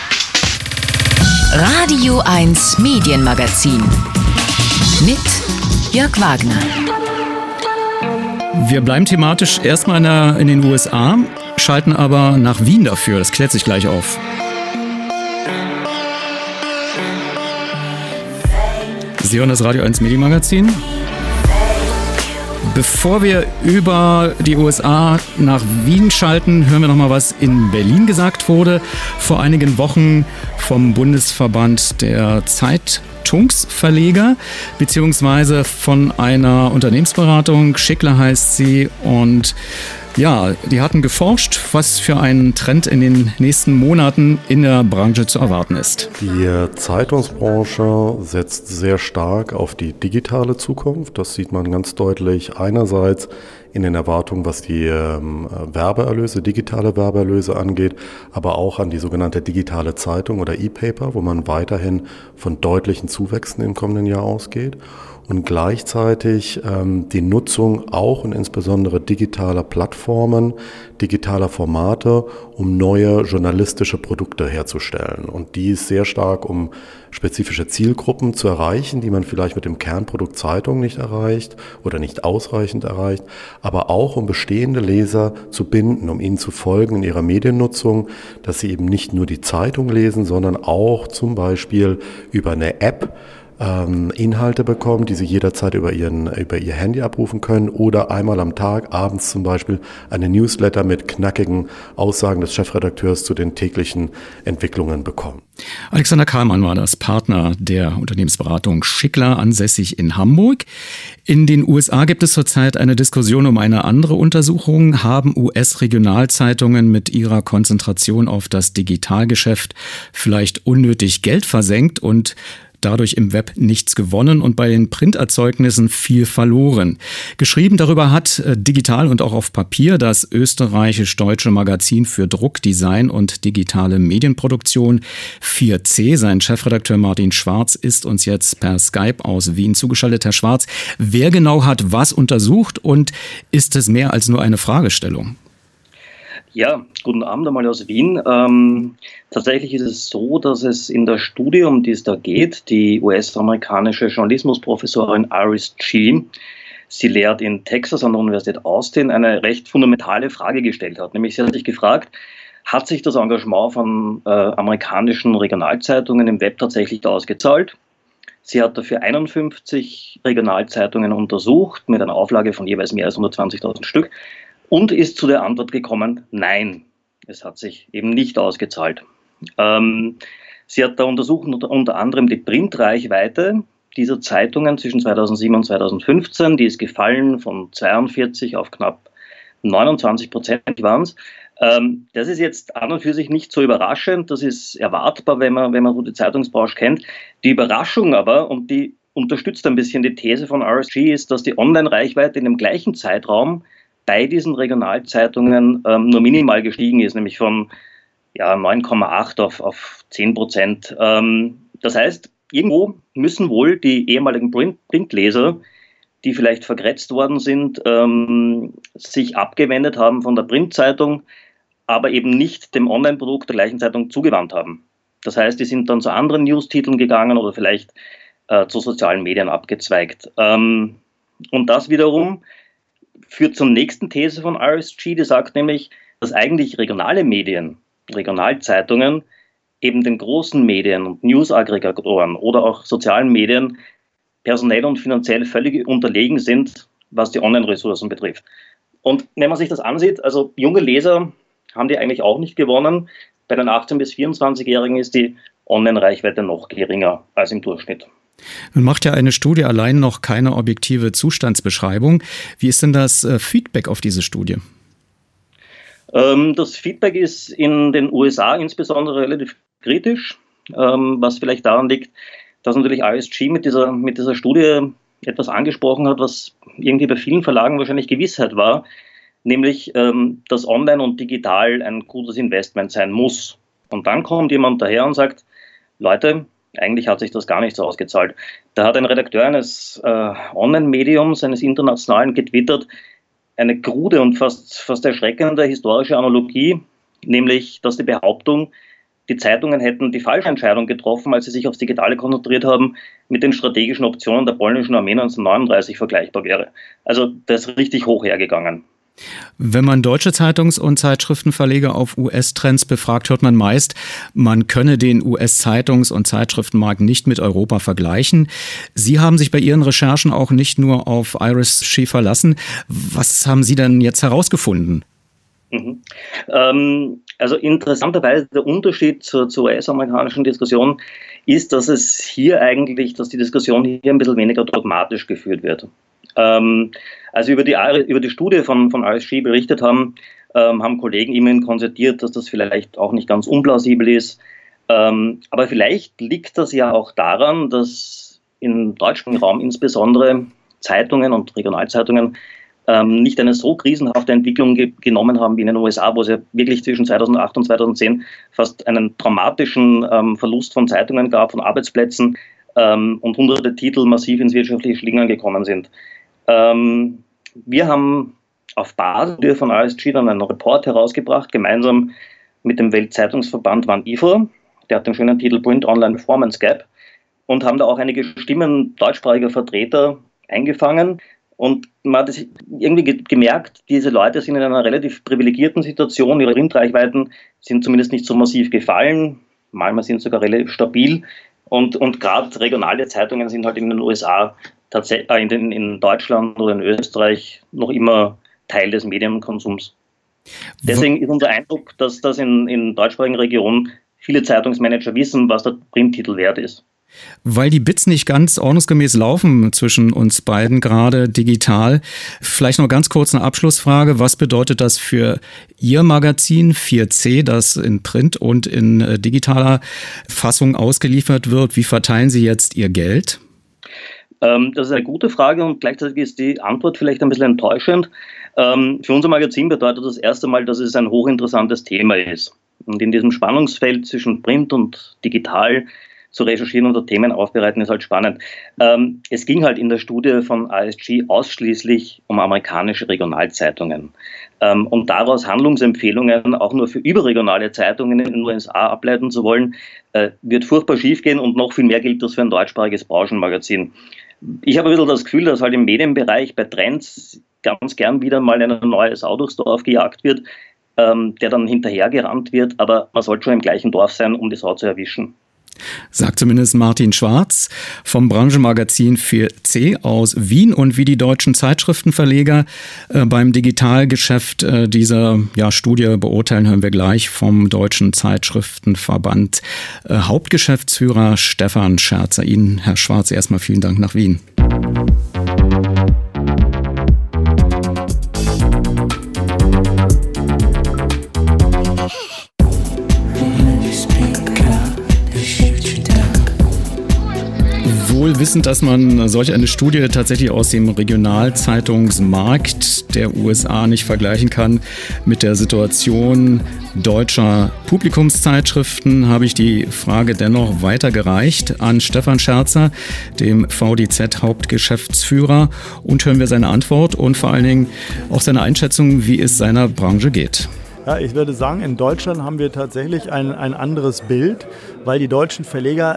A: Radio 1 Medienmagazin mit Jörg Wagner.
D: Wir bleiben thematisch erstmal in den USA, schalten aber nach Wien dafür. Das klärt sich gleich auf. Sie hören das Radio 1 Medienmagazin. Bevor wir über die USA nach Wien schalten, hören wir noch mal, was in Berlin gesagt wurde. Vor einigen Wochen vom Bundesverband der Zeitungsverleger, beziehungsweise von einer Unternehmensberatung, Schickler heißt sie, und ja, die hatten geforscht, was für ein Trend in den nächsten Monaten in der Branche zu erwarten ist.
J: Die Zeitungsbranche setzt sehr stark auf die digitale Zukunft. Das sieht man ganz deutlich einerseits in den Erwartungen, was die Werbeerlöse, digitale Werbeerlöse angeht, aber auch an die sogenannte digitale Zeitung oder E-Paper, wo man weiterhin von deutlichen Zuwächsen im kommenden Jahr ausgeht. Und gleichzeitig die Nutzung auch und insbesondere digitaler Plattformen, digitaler Formate, um neue journalistische Produkte herzustellen. Und die ist sehr stark, um spezifische Zielgruppen zu erreichen, die man vielleicht mit dem Kernprodukt Zeitung nicht erreicht oder nicht ausreichend erreicht, aber auch um bestehende Leser zu binden, um ihnen zu folgen in ihrer Mediennutzung, dass sie eben nicht nur die Zeitung lesen, sondern auch zum Beispiel über eine App Inhalte bekommen, die sie jederzeit über ihr Handy abrufen können oder einmal am Tag, abends zum Beispiel, eine Newsletter mit knackigen Aussagen des Chefredakteurs zu den täglichen Entwicklungen bekommen.
D: Alexander Kahlmann war das, Partner der Unternehmensberatung Schickler, ansässig in Hamburg. In den USA gibt es zurzeit eine Diskussion um eine andere Untersuchung. Haben US-Regionalzeitungen mit ihrer Konzentration auf das Digitalgeschäft vielleicht unnötig Geld versenkt und dadurch im Web nichts gewonnen und bei den Printerzeugnissen viel verloren? Geschrieben darüber hat digital und auch auf Papier das österreichisch-deutsche Magazin für Druck, Design und digitale Medienproduktion 4C. Sein Chefredakteur Martin Schwarz ist uns jetzt per Skype aus Wien zugeschaltet. Herr Schwarz, wer genau hat was untersucht und ist es mehr als nur eine Fragestellung?
K: Ja, guten Abend einmal aus Wien. Tatsächlich ist es so, dass es in der Studie, um die es da geht, die US-amerikanische Journalismusprofessorin Iris G., sie lehrt in Texas an der Universität Austin, eine recht fundamentale Frage gestellt hat. Nämlich sie hat sich gefragt, hat sich das Engagement von amerikanischen Regionalzeitungen im Web tatsächlich ausgezahlt? Sie hat dafür 51 Regionalzeitungen untersucht, mit einer Auflage von jeweils mehr als 120.000 Stück. Und ist zu der Antwort gekommen, nein, es hat sich eben nicht ausgezahlt. Sie hat da untersucht unter anderem die Printreichweite dieser Zeitungen zwischen 2007 und 2015. Die ist gefallen von 42 auf knapp 29% waren es. Das ist jetzt an und für sich nicht so überraschend. Das ist erwartbar, wenn man so die Zeitungsbranche kennt. Die Überraschung aber, und die unterstützt ein bisschen die These von RSG, ist, dass die Online-Reichweite in dem gleichen Zeitraum bei diesen Regionalzeitungen nur minimal gestiegen ist, nämlich von 9,8 auf 10%. Das heißt, irgendwo müssen wohl die ehemaligen Printleser, die vielleicht vergrätzt worden sind, sich abgewendet haben von der Printzeitung, aber eben nicht dem Online-Produkt der gleichen Zeitung zugewandt haben. Das heißt, die sind dann zu anderen News-Titeln gegangen oder vielleicht zu sozialen Medien abgezweigt. Und das wiederum führt zur nächsten These von RSG, die sagt nämlich, dass eigentlich regionale Medien, Regionalzeitungen eben den großen Medien und News-Aggregatoren oder auch sozialen Medien personell und finanziell völlig unterlegen sind, was die Online-Ressourcen betrifft. Und wenn man sich das ansieht, also junge Leser haben die eigentlich auch nicht gewonnen. Bei den 18- bis 24-Jährigen ist die Online-Reichweite noch geringer als im Durchschnitt.
D: Nun macht ja eine Studie allein noch keine objektive Zustandsbeschreibung. Wie ist denn das Feedback auf diese Studie?
K: Das Feedback ist in den USA insbesondere relativ kritisch, was vielleicht daran liegt, dass natürlich RSG mit dieser Studie etwas angesprochen hat, was irgendwie bei vielen Verlagen wahrscheinlich Gewissheit war, nämlich, dass Online und Digital ein gutes Investment sein muss. Und dann kommt jemand daher und sagt, Leute, eigentlich hat sich das gar nicht so ausgezahlt. Da hat ein Redakteur eines Online-Mediums, eines internationalen, getwittert, eine krude und fast erschreckende historische Analogie, nämlich, dass die Behauptung, die Zeitungen hätten die falsche Entscheidung getroffen, als sie sich aufs Digitale konzentriert haben, mit den strategischen Optionen der polnischen Armee 1939 vergleichbar wäre. Also das ist richtig hoch hergegangen.
D: Wenn man deutsche Zeitungs- und Zeitschriftenverleger auf US-Trends befragt, hört man meist, man könne den US-Zeitungs- und Zeitschriftenmarkt nicht mit Europa vergleichen. Sie haben sich bei Ihren Recherchen auch nicht nur auf RSG verlassen. Was haben Sie denn jetzt herausgefunden?
K: Also interessanterweise der Unterschied zur US-amerikanischen Diskussion ist, dass die Diskussion hier ein bisschen weniger dogmatisch geführt wird. Als wir über die Studie von RSG berichtet haben, haben Kollegen immerhin konstatiert, dass das vielleicht auch nicht ganz unplausibel ist. Aber vielleicht liegt das ja auch daran, dass im deutschen Raum insbesondere Zeitungen und Regionalzeitungen nicht eine so krisenhafte Entwicklung genommen haben wie in den USA, wo es ja wirklich zwischen 2008 und 2010 fast einen dramatischen Verlust von Zeitungen gab, von Arbeitsplätzen und hunderte Titel massiv ins wirtschaftliche Schlingern gekommen sind. Wir haben auf Basis von RSG dann einen Report herausgebracht, gemeinsam mit dem Weltzeitungsverband WAN-IFO, der hat den schönen Titel Print Online Performance Gap, und haben da auch einige Stimmen deutschsprachiger Vertreter eingefangen. Und man hat irgendwie gemerkt, diese Leute sind in einer relativ privilegierten Situation, ihre Printreichweiten sind zumindest nicht so massiv gefallen, manchmal sind sogar relativ stabil. Und gerade regionale Zeitungen sind halt in den USA, in Deutschland oder in Österreich noch immer Teil des Medienkonsums. Deswegen ist unser Eindruck, dass das in deutschsprachigen Regionen viele Zeitungsmanager wissen, was der Printtitel wert ist.
D: Weil die Bits nicht ganz ordnungsgemäß laufen zwischen uns beiden, gerade digital. Vielleicht noch ganz kurz eine Abschlussfrage. Was bedeutet das für Ihr Magazin 4C, das in Print und in digitaler Fassung ausgeliefert wird? Wie verteilen Sie jetzt Ihr Geld?
K: Das ist eine gute Frage und gleichzeitig ist die Antwort vielleicht ein bisschen enttäuschend. Für unser Magazin bedeutet das erste Mal, dass es ein hochinteressantes Thema ist. Und in diesem Spannungsfeld zwischen Print und digital zu recherchieren und Themen aufbereiten, ist halt spannend. Es ging halt in der Studie von RSG ausschließlich um amerikanische Regionalzeitungen. Und daraus Handlungsempfehlungen auch nur für überregionale Zeitungen in den USA ableiten zu wollen, wird furchtbar schiefgehen und noch viel mehr gilt das für ein deutschsprachiges Branchenmagazin. Ich habe ein bisschen das Gefühl, dass halt im Medienbereich bei Trends ganz gern wieder mal eine neue Sau durchs Dorf gejagt wird, der dann hinterhergerannt wird, aber man sollte schon im gleichen Dorf sein, um die Sau zu erwischen.
D: Sagt zumindest Martin Schwarz vom Branchenmagazin 4C aus Wien. Und wie die deutschen Zeitschriftenverleger beim Digitalgeschäft dieser Studie beurteilen, hören wir gleich vom Deutschen Zeitschriftenverband Hauptgeschäftsführer Stefan Scherzer. Ihnen, Herr Schwarz, erstmal vielen Dank nach Wien. Wohl wissend, dass man solch eine Studie tatsächlich aus dem Regionalzeitungsmarkt der USA nicht vergleichen kann mit der Situation deutscher Publikumszeitschriften, habe ich die Frage dennoch weitergereicht an Stefan Scherzer, dem VDZ-Hauptgeschäftsführer, und hören wir seine Antwort und vor allen Dingen auch seine Einschätzung, wie es seiner Branche geht.
L: Ja, ich würde sagen, in Deutschland haben wir tatsächlich ein anderes Bild, weil die deutschen Verleger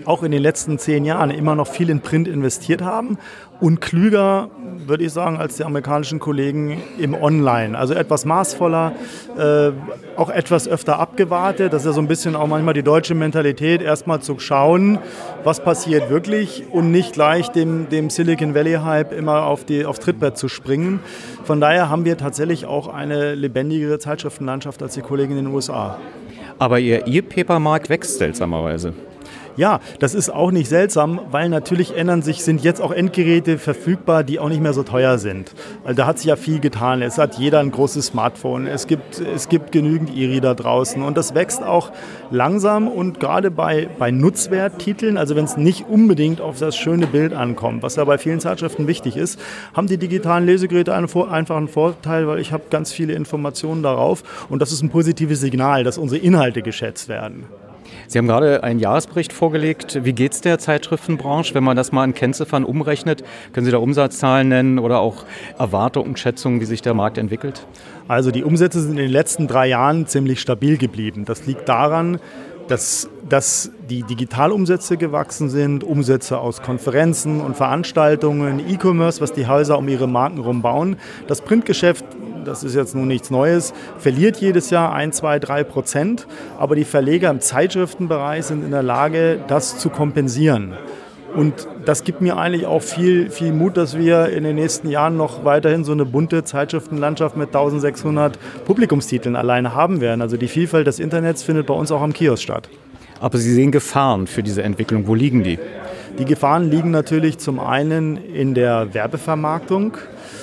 L: auch in den letzten 10 Jahren immer noch viel in Print investiert haben und klüger, würde ich sagen, als die amerikanischen Kollegen im Online. Also etwas maßvoller, auch etwas öfter abgewartet. Das ist ja so ein bisschen auch manchmal die deutsche Mentalität, erstmal zu schauen, was passiert wirklich und nicht gleich dem Silicon Valley-Hype immer auf Trittbrett zu springen. Von daher haben wir tatsächlich auch eine lebendigere Zeitschriftenlandschaft als die Kollegen in den USA.
D: Aber Ihr E-Paper-Markt wächst seltsamerweise.
L: Ja, das ist auch nicht seltsam, weil natürlich sind jetzt auch Endgeräte verfügbar, die auch nicht mehr so teuer sind. Also da hat sich ja viel getan. Es hat jeder ein großes Smartphone. Es gibt genügend E-Reader draußen und das wächst auch langsam und gerade bei Nutzwerttiteln, also wenn es nicht unbedingt auf das schöne Bild ankommt, was ja bei vielen Zeitschriften wichtig ist, haben die digitalen Lesegeräte einfach einen Vorteil, weil ich habe ganz viele Informationen darauf und das ist ein positives Signal, dass unsere Inhalte geschätzt werden.
D: Sie haben gerade einen Jahresbericht vorgelegt. Wie geht es der Zeitschriftenbranche? Wenn man das mal in Kennziffern umrechnet, können Sie da Umsatzzahlen nennen oder auch Erwartungen, Schätzungen, wie sich der Markt entwickelt?
L: Also die Umsätze sind in den letzten 3 Jahren ziemlich stabil geblieben. Das liegt daran, dass die Digitalumsätze gewachsen sind, Umsätze aus Konferenzen und Veranstaltungen, E-Commerce, was die Häuser um ihre Marken rumbauen. Das Printgeschäft, das ist jetzt nun nichts Neues, verliert jedes Jahr 1, 2, 3%, aber die Verleger im Zeitschriftenbereich sind in der Lage, das zu kompensieren. Und das gibt mir eigentlich auch viel Mut, dass wir in den nächsten Jahren noch weiterhin so eine bunte Zeitschriftenlandschaft mit 1600 Publikumstiteln alleine haben werden. Also die Vielfalt des Internets findet bei uns auch am Kiosk statt.
D: Aber Sie sehen Gefahren für diese Entwicklung. Wo liegen die?
L: Die Gefahren liegen natürlich zum einen in der Werbevermarktung.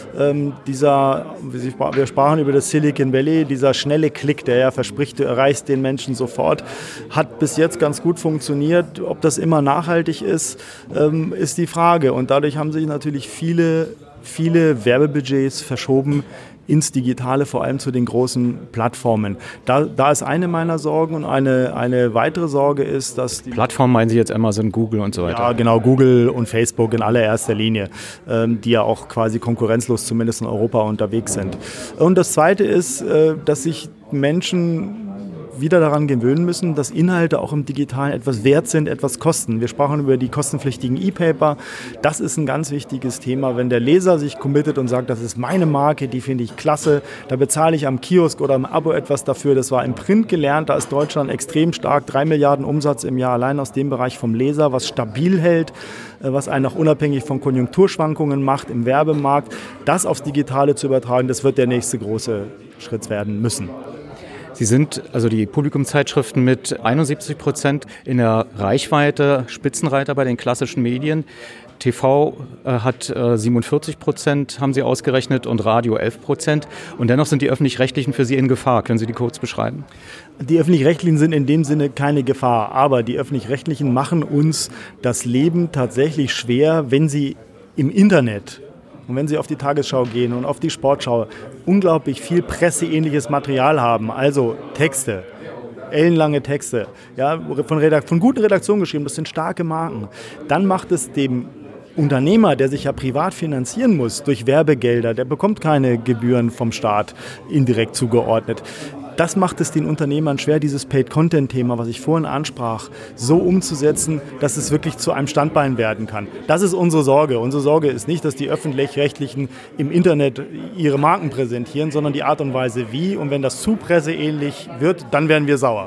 L: Wir sprachen über das Silicon Valley, dieser schnelle Klick, der ja verspricht, du erreichst den Menschen sofort, hat bis jetzt ganz gut funktioniert. Ob das immer nachhaltig ist, ist die Frage. Und dadurch haben sich natürlich viele Werbebudgets verschoben ins Digitale, vor allem zu den großen Plattformen. Da ist eine meiner Sorgen und eine weitere Sorge ist, dass...
D: Plattformen meinen Sie jetzt Amazon, Google und so weiter?
L: Ja, genau, Google und Facebook in allererster Linie, die ja auch quasi konkurrenzlos zumindest in Europa unterwegs sind. Und das Zweite ist, dass sich Menschen wieder daran gewöhnen müssen, dass Inhalte auch im Digitalen etwas wert sind, etwas kosten. Wir sprachen über die kostenpflichtigen E-Paper. Das ist ein ganz wichtiges Thema. Wenn der Leser sich committet und sagt, das ist meine Marke, die finde ich klasse, da bezahle ich am Kiosk oder im Abo etwas dafür. Das war im Print gelernt, da ist Deutschland extrem stark, 3 Milliarden Umsatz im Jahr allein aus dem Bereich vom Leser, was stabil hält, was einen auch unabhängig von Konjunkturschwankungen macht im Werbemarkt. Das aufs Digitale zu übertragen, das wird der nächste große Schritt werden müssen.
D: Sie sind, also die Publikumszeitschriften, mit 71% in der Reichweite Spitzenreiter bei den klassischen Medien. TV hat 47%, haben Sie ausgerechnet, und Radio 11%. Und dennoch sind die Öffentlich-Rechtlichen für Sie in Gefahr. Können Sie die kurz beschreiben?
L: Die Öffentlich-Rechtlichen sind in dem Sinne keine Gefahr. Aber die Öffentlich-Rechtlichen machen uns das Leben tatsächlich schwer, wenn sie im Internet und wenn Sie auf die Tagesschau gehen und auf die Sportschau unglaublich viel presseähnliches Material haben, also Texte, ellenlange Texte, ja, von guten Redaktionen geschrieben, das sind starke Marken, dann macht es dem Unternehmer, der sich ja privat finanzieren muss durch Werbegelder, der bekommt keine Gebühren vom Staat indirekt zugeordnet. Das macht es den Unternehmern schwer, dieses Paid-Content-Thema, was ich vorhin ansprach, so umzusetzen, dass es wirklich zu einem Standbein werden kann. Das ist unsere Sorge. Unsere Sorge ist nicht, dass die Öffentlich-Rechtlichen im Internet ihre Marken präsentieren, sondern die Art und Weise wie. Und wenn das zu presseähnlich wird, dann werden wir sauer.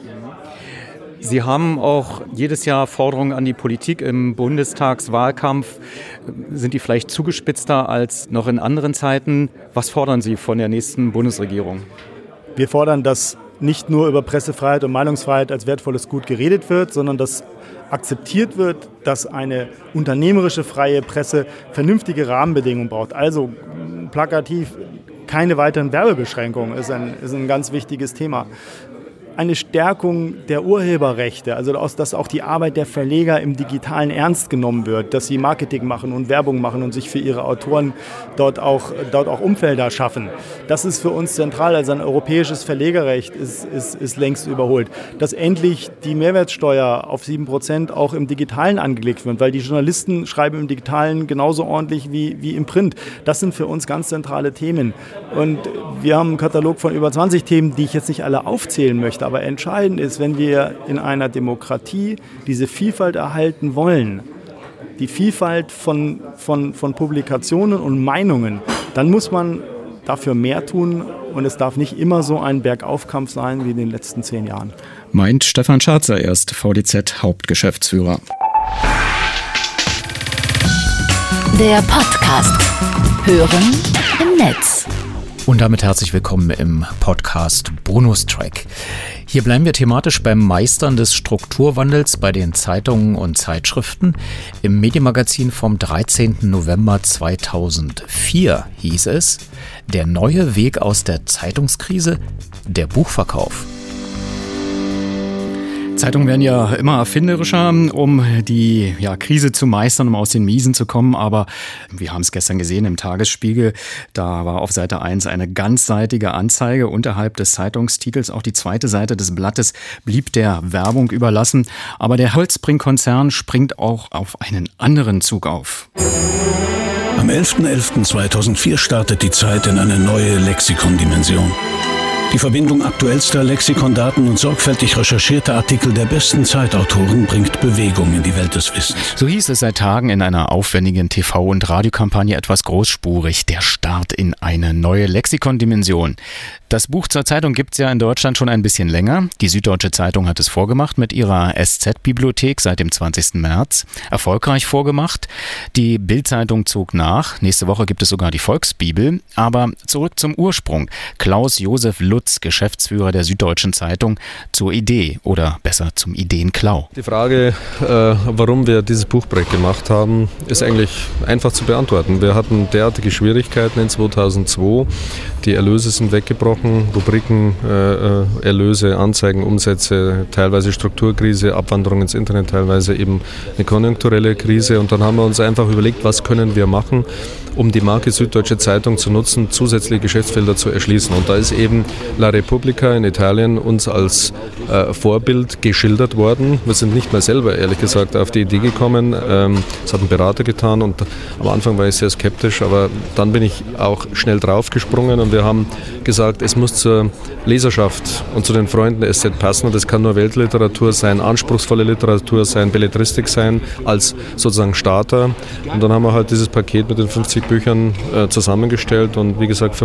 D: Sie haben auch jedes Jahr Forderungen an die Politik im Bundestagswahlkampf. Sind die vielleicht zugespitzter als noch in anderen Zeiten? Was fordern Sie von der nächsten Bundesregierung?
L: Wir fordern, dass nicht nur über Pressefreiheit und Meinungsfreiheit als wertvolles Gut geredet wird, sondern dass akzeptiert wird, dass eine unternehmerische freie Presse vernünftige Rahmenbedingungen braucht. Also plakativ keine weiteren Werbebeschränkungen ist ein ganz wichtiges Thema. Eine Stärkung der Urheberrechte, also dass auch die Arbeit der Verleger im Digitalen ernst genommen wird, dass sie Marketing machen und Werbung machen und sich für ihre Autoren dort auch Umfelder schaffen. Das ist für uns zentral, also ein europäisches Verlegerrecht ist längst überholt. Dass endlich die Mehrwertsteuer auf 7% auch im Digitalen angelegt wird, weil die Journalisten schreiben im Digitalen genauso ordentlich wie im Print. Das sind für uns ganz zentrale Themen. Und wir haben einen Katalog von über 20 Themen, die ich jetzt nicht alle aufzählen möchte. Aber entscheidend ist, wenn wir in einer Demokratie diese Vielfalt erhalten wollen, die Vielfalt von Publikationen und Meinungen, dann muss man dafür mehr tun und es darf nicht immer so ein Bergaufkampf sein wie in den letzten 10 Jahren.
D: Meint Stefan Scharzer, erst VDZ-Hauptgeschäftsführer.
A: Der Podcast. Hören im Netz.
M: Und damit herzlich willkommen im Podcast Bonustrack. Hier bleiben wir thematisch beim Meistern des Strukturwandels bei den Zeitungen und Zeitschriften. Im Medienmagazin vom 13. November 2004 hieß es: Der neue Weg aus der Zeitungskrise, der Buchverkauf.
D: Zeitungen werden ja immer erfinderischer, um die Krise zu meistern, um aus den Miesen zu kommen. Aber wir haben es gestern gesehen im Tagesspiegel, da war auf Seite 1 eine ganzseitige Anzeige unterhalb des Zeitungstitels. Auch die zweite Seite des Blattes blieb der Werbung überlassen. Aber der Holzbring-Konzern springt auch auf einen anderen Zug auf.
N: Am 11.11.2004 startet die Zeit in eine neue Lexikon-Dimension. Die Verbindung aktuellster Lexikondaten und sorgfältig recherchierter Artikel der besten Zeitautoren bringt Bewegung in die Welt des Wissens.
D: So hieß es seit Tagen in einer aufwendigen TV- und Radiokampagne etwas großspurig: Der Start in eine neue Lexikon-Dimension. Das Buch zur Zeitung gibt es ja in Deutschland schon ein bisschen länger. Die Süddeutsche Zeitung hat es vorgemacht mit ihrer SZ-Bibliothek seit dem 20. März. Erfolgreich vorgemacht. Die Bild-Zeitung zog nach. Nächste Woche gibt es sogar die Volksbibel. Aber zurück zum Ursprung. Klaus Josef Lutz, Geschäftsführer der Süddeutschen Zeitung, zur Idee oder besser zum Ideenklau.
O: Die Frage, warum wir dieses Buchprojekt gemacht haben, ist eigentlich einfach zu beantworten. Wir hatten derartige Schwierigkeiten in 2002. Die Erlöse sind weggebrochen, Rubriken, Erlöse, Anzeigen, Umsätze, teilweise Strukturkrise, Abwanderung ins Internet, teilweise eben eine konjunkturelle Krise. Und dann haben wir uns einfach überlegt, was können wir machen, um die Marke Süddeutsche Zeitung zu nutzen, zusätzliche Geschäftsfelder zu erschließen. Und da ist eben La Repubblica in Italien uns als Vorbild geschildert worden. Wir sind nicht mehr selber, ehrlich gesagt, auf die Idee gekommen. Das hat ein Berater getan und am Anfang war ich sehr skeptisch, aber dann bin ich auch schnell draufgesprungen und wir haben gesagt, es muss zur Leserschaft und zu den Freunden der SZ passen und es kann nur Weltliteratur sein, anspruchsvolle Literatur sein, Belletristik sein, als sozusagen Starter. Und dann haben wir halt dieses Paket mit den 50 Büchern zusammengestellt und wie gesagt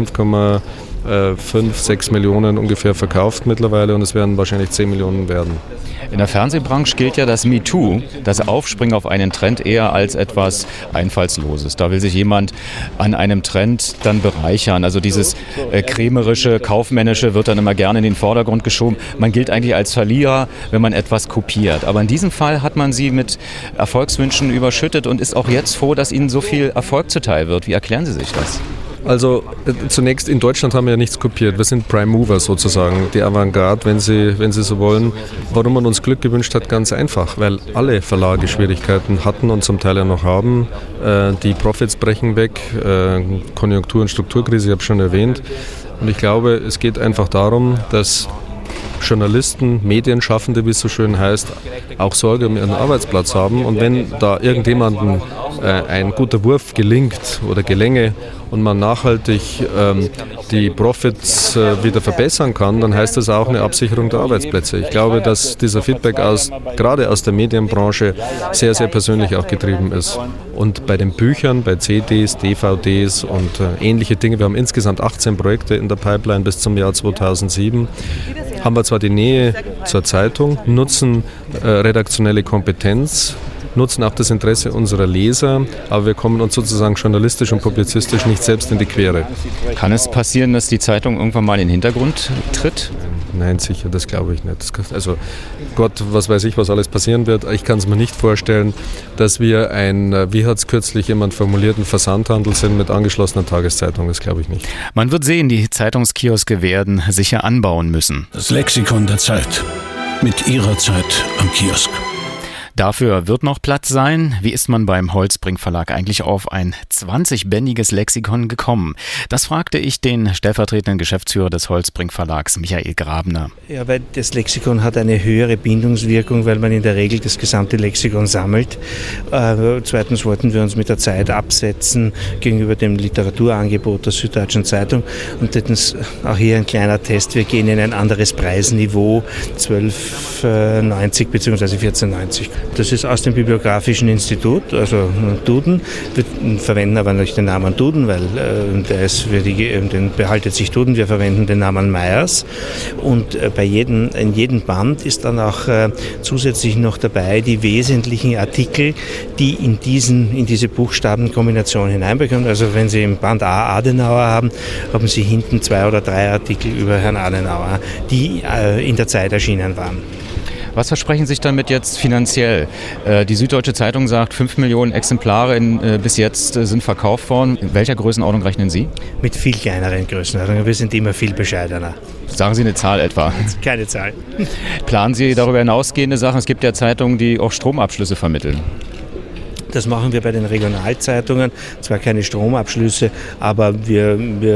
O: 5,6 Millionen ungefähr verkauft mittlerweile und es werden wahrscheinlich 10 Millionen werden.
D: In der Fernsehbranche gilt ja das MeToo, das Aufspringen auf einen Trend, eher als etwas Einfallsloses. Da will sich jemand an einem Trend dann bereichern. Also dieses krämerische, kaufmännische wird dann immer gerne in den Vordergrund geschoben. Man gilt eigentlich als Verlierer, wenn man etwas kopiert. Aber in diesem Fall hat man sie mit Erfolgswünschen überschüttet und ist auch jetzt froh, dass ihnen so viel Erfolg zuteil wird. Wie erklären Sie sich das?
O: Also zunächst, in Deutschland haben wir ja nichts kopiert. Wir sind Prime Mover sozusagen, die Avantgarde, wenn Sie so wollen. Warum man uns Glück gewünscht hat, ganz einfach, weil alle Verlage Schwierigkeiten hatten und zum Teil ja noch haben. Die Profits brechen weg, Konjunktur- und Strukturkrise, ich habe schon erwähnt. Und ich glaube, es geht einfach darum, dass Journalisten, Medienschaffende, wie es so schön heißt, auch Sorge um ihren Arbeitsplatz haben. Und wenn da irgendjemandem ein guter Wurf gelingt oder gelänge und man nachhaltig die Profits wieder verbessern kann, dann heißt das auch eine Absicherung der Arbeitsplätze. Ich glaube, dass dieser Feedback gerade aus der Medienbranche sehr, sehr persönlich auch getrieben ist. Und bei den Büchern, bei CDs, DVDs und ähnliche Dinge, wir haben insgesamt 18 Projekte in der Pipeline bis zum Jahr 2007, haben wir zwar die Nähe zur Zeitung, nutzen redaktionelle Kompetenz, nutzen auch das Interesse unserer Leser, aber wir kommen uns sozusagen journalistisch und publizistisch nicht selbst in die Quere.
D: Kann es passieren, dass die Zeitung irgendwann mal in den Hintergrund tritt?
O: Nein, sicher, das glaube ich nicht. Also Gott, was weiß ich, was alles passieren wird. Ich kann es mir nicht vorstellen, dass wir wie hat es kürzlich jemand formuliert, ein Versandhandel sind mit angeschlossener Tageszeitung. Das glaube ich nicht.
D: Man wird sehen, die Zeitungskioske werden sicher anbauen müssen.
N: Das Lexikon der Zeit. Mit Ihrer Zeit am Kiosk.
M: Dafür wird noch Platz sein. Wie ist man beim Holtzbrinck Verlag eigentlich auf ein 20-bändiges Lexikon gekommen? Das fragte ich den stellvertretenden Geschäftsführer des Holtzbrinck Verlags, Michael Grabner.
P: Ja, weil das Lexikon hat eine höhere Bindungswirkung, weil man in der Regel das gesamte Lexikon sammelt. Zweitens wollten wir uns mit der Zeit absetzen gegenüber dem Literaturangebot der Süddeutschen Zeitung. Und drittens auch hier ein kleiner Test. Wir gehen in ein anderes Preisniveau, 12,90 bzw. 14,90. Das ist aus dem Bibliografischen Institut, also Duden. Wir verwenden aber nicht den Namen Duden, weil den behaltet sich Duden. Wir verwenden den Namen Meyers. Und in jedem Band ist dann auch zusätzlich noch dabei die wesentlichen Artikel, die in diese Buchstabenkombination hineinbekommen. Also wenn Sie im Band A Adenauer haben Sie hinten 2 oder 3 Artikel über Herrn Adenauer, die in der Zeit erschienen waren.
M: Was versprechen Sie sich damit jetzt finanziell? Die Süddeutsche Zeitung sagt, 5 Millionen Exemplare bis jetzt sind verkauft worden. In welcher Größenordnung rechnen Sie?
P: Mit viel kleineren Größenordnungen. Wir sind immer viel bescheidener.
M: Sagen Sie eine Zahl etwa?
P: Keine Zahl.
M: Planen Sie darüber hinausgehende Sachen? Es gibt ja Zeitungen, die auch Stromabschlüsse vermitteln.
P: Das machen wir bei den Regionalzeitungen, zwar keine Stromabschlüsse, aber wir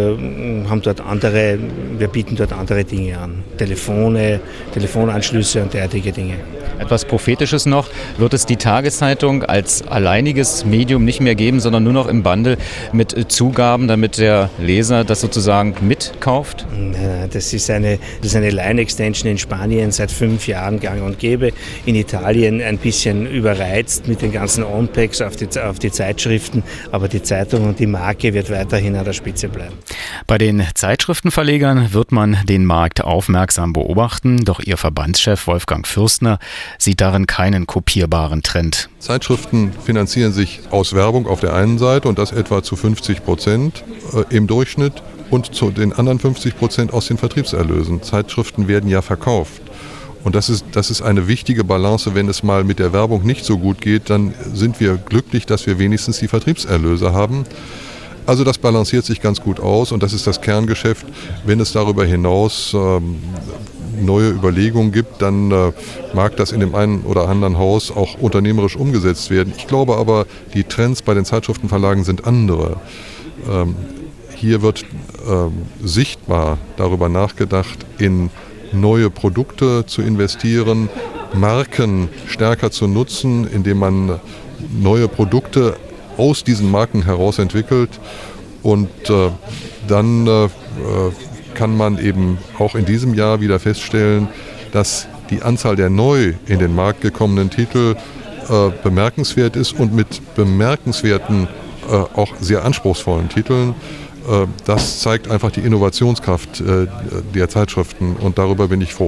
P: bieten dort andere Dinge an. Telefonanschlüsse und derartige Dinge.
M: Etwas Prophetisches noch, wird es die Tageszeitung als alleiniges Medium nicht mehr geben, sondern nur noch im Bundle mit Zugaben, damit der Leser das sozusagen mitkauft?
P: Nein, das ist eine Line-Extension in Spanien seit 5 Jahren gang und gäbe. In Italien ein bisschen überreizt mit den ganzen On-Packs auf die Zeitschriften, aber die Zeitung und die Marke wird weiterhin an der Spitze bleiben.
M: Bei den Zeitschriftenverlegern wird man den Markt aufmerksam beobachten, doch ihr Verbandschef Wolfgang Fürstner sieht darin keinen kopierbaren Trend.
Q: Zeitschriften finanzieren sich aus Werbung auf der einen Seite und das etwa zu 50% im Durchschnitt und zu den anderen 50% aus den Vertriebserlösen. Zeitschriften werden ja verkauft. Und das ist eine wichtige Balance. Wenn es mal mit der Werbung nicht so gut geht, dann sind wir glücklich, dass wir wenigstens die Vertriebserlöse haben. Also das balanciert sich ganz gut aus und das ist das Kerngeschäft. Wenn es darüber hinaus neue Überlegungen gibt, dann mag das in dem einen oder anderen Haus auch unternehmerisch umgesetzt werden. Ich glaube aber, die Trends bei den Zeitschriftenverlagen sind andere. Hier wird sichtbar darüber nachgedacht, in neue Produkte zu investieren, Marken stärker zu nutzen, indem man neue Produkte aus diesen Marken heraus entwickelt und dann kann man eben auch in diesem Jahr wieder feststellen, dass die Anzahl der neu in den Markt gekommenen Titel bemerkenswert ist und mit bemerkenswerten, auch sehr anspruchsvollen Titeln. Das zeigt einfach die Innovationskraft der Zeitschriften und darüber bin ich froh.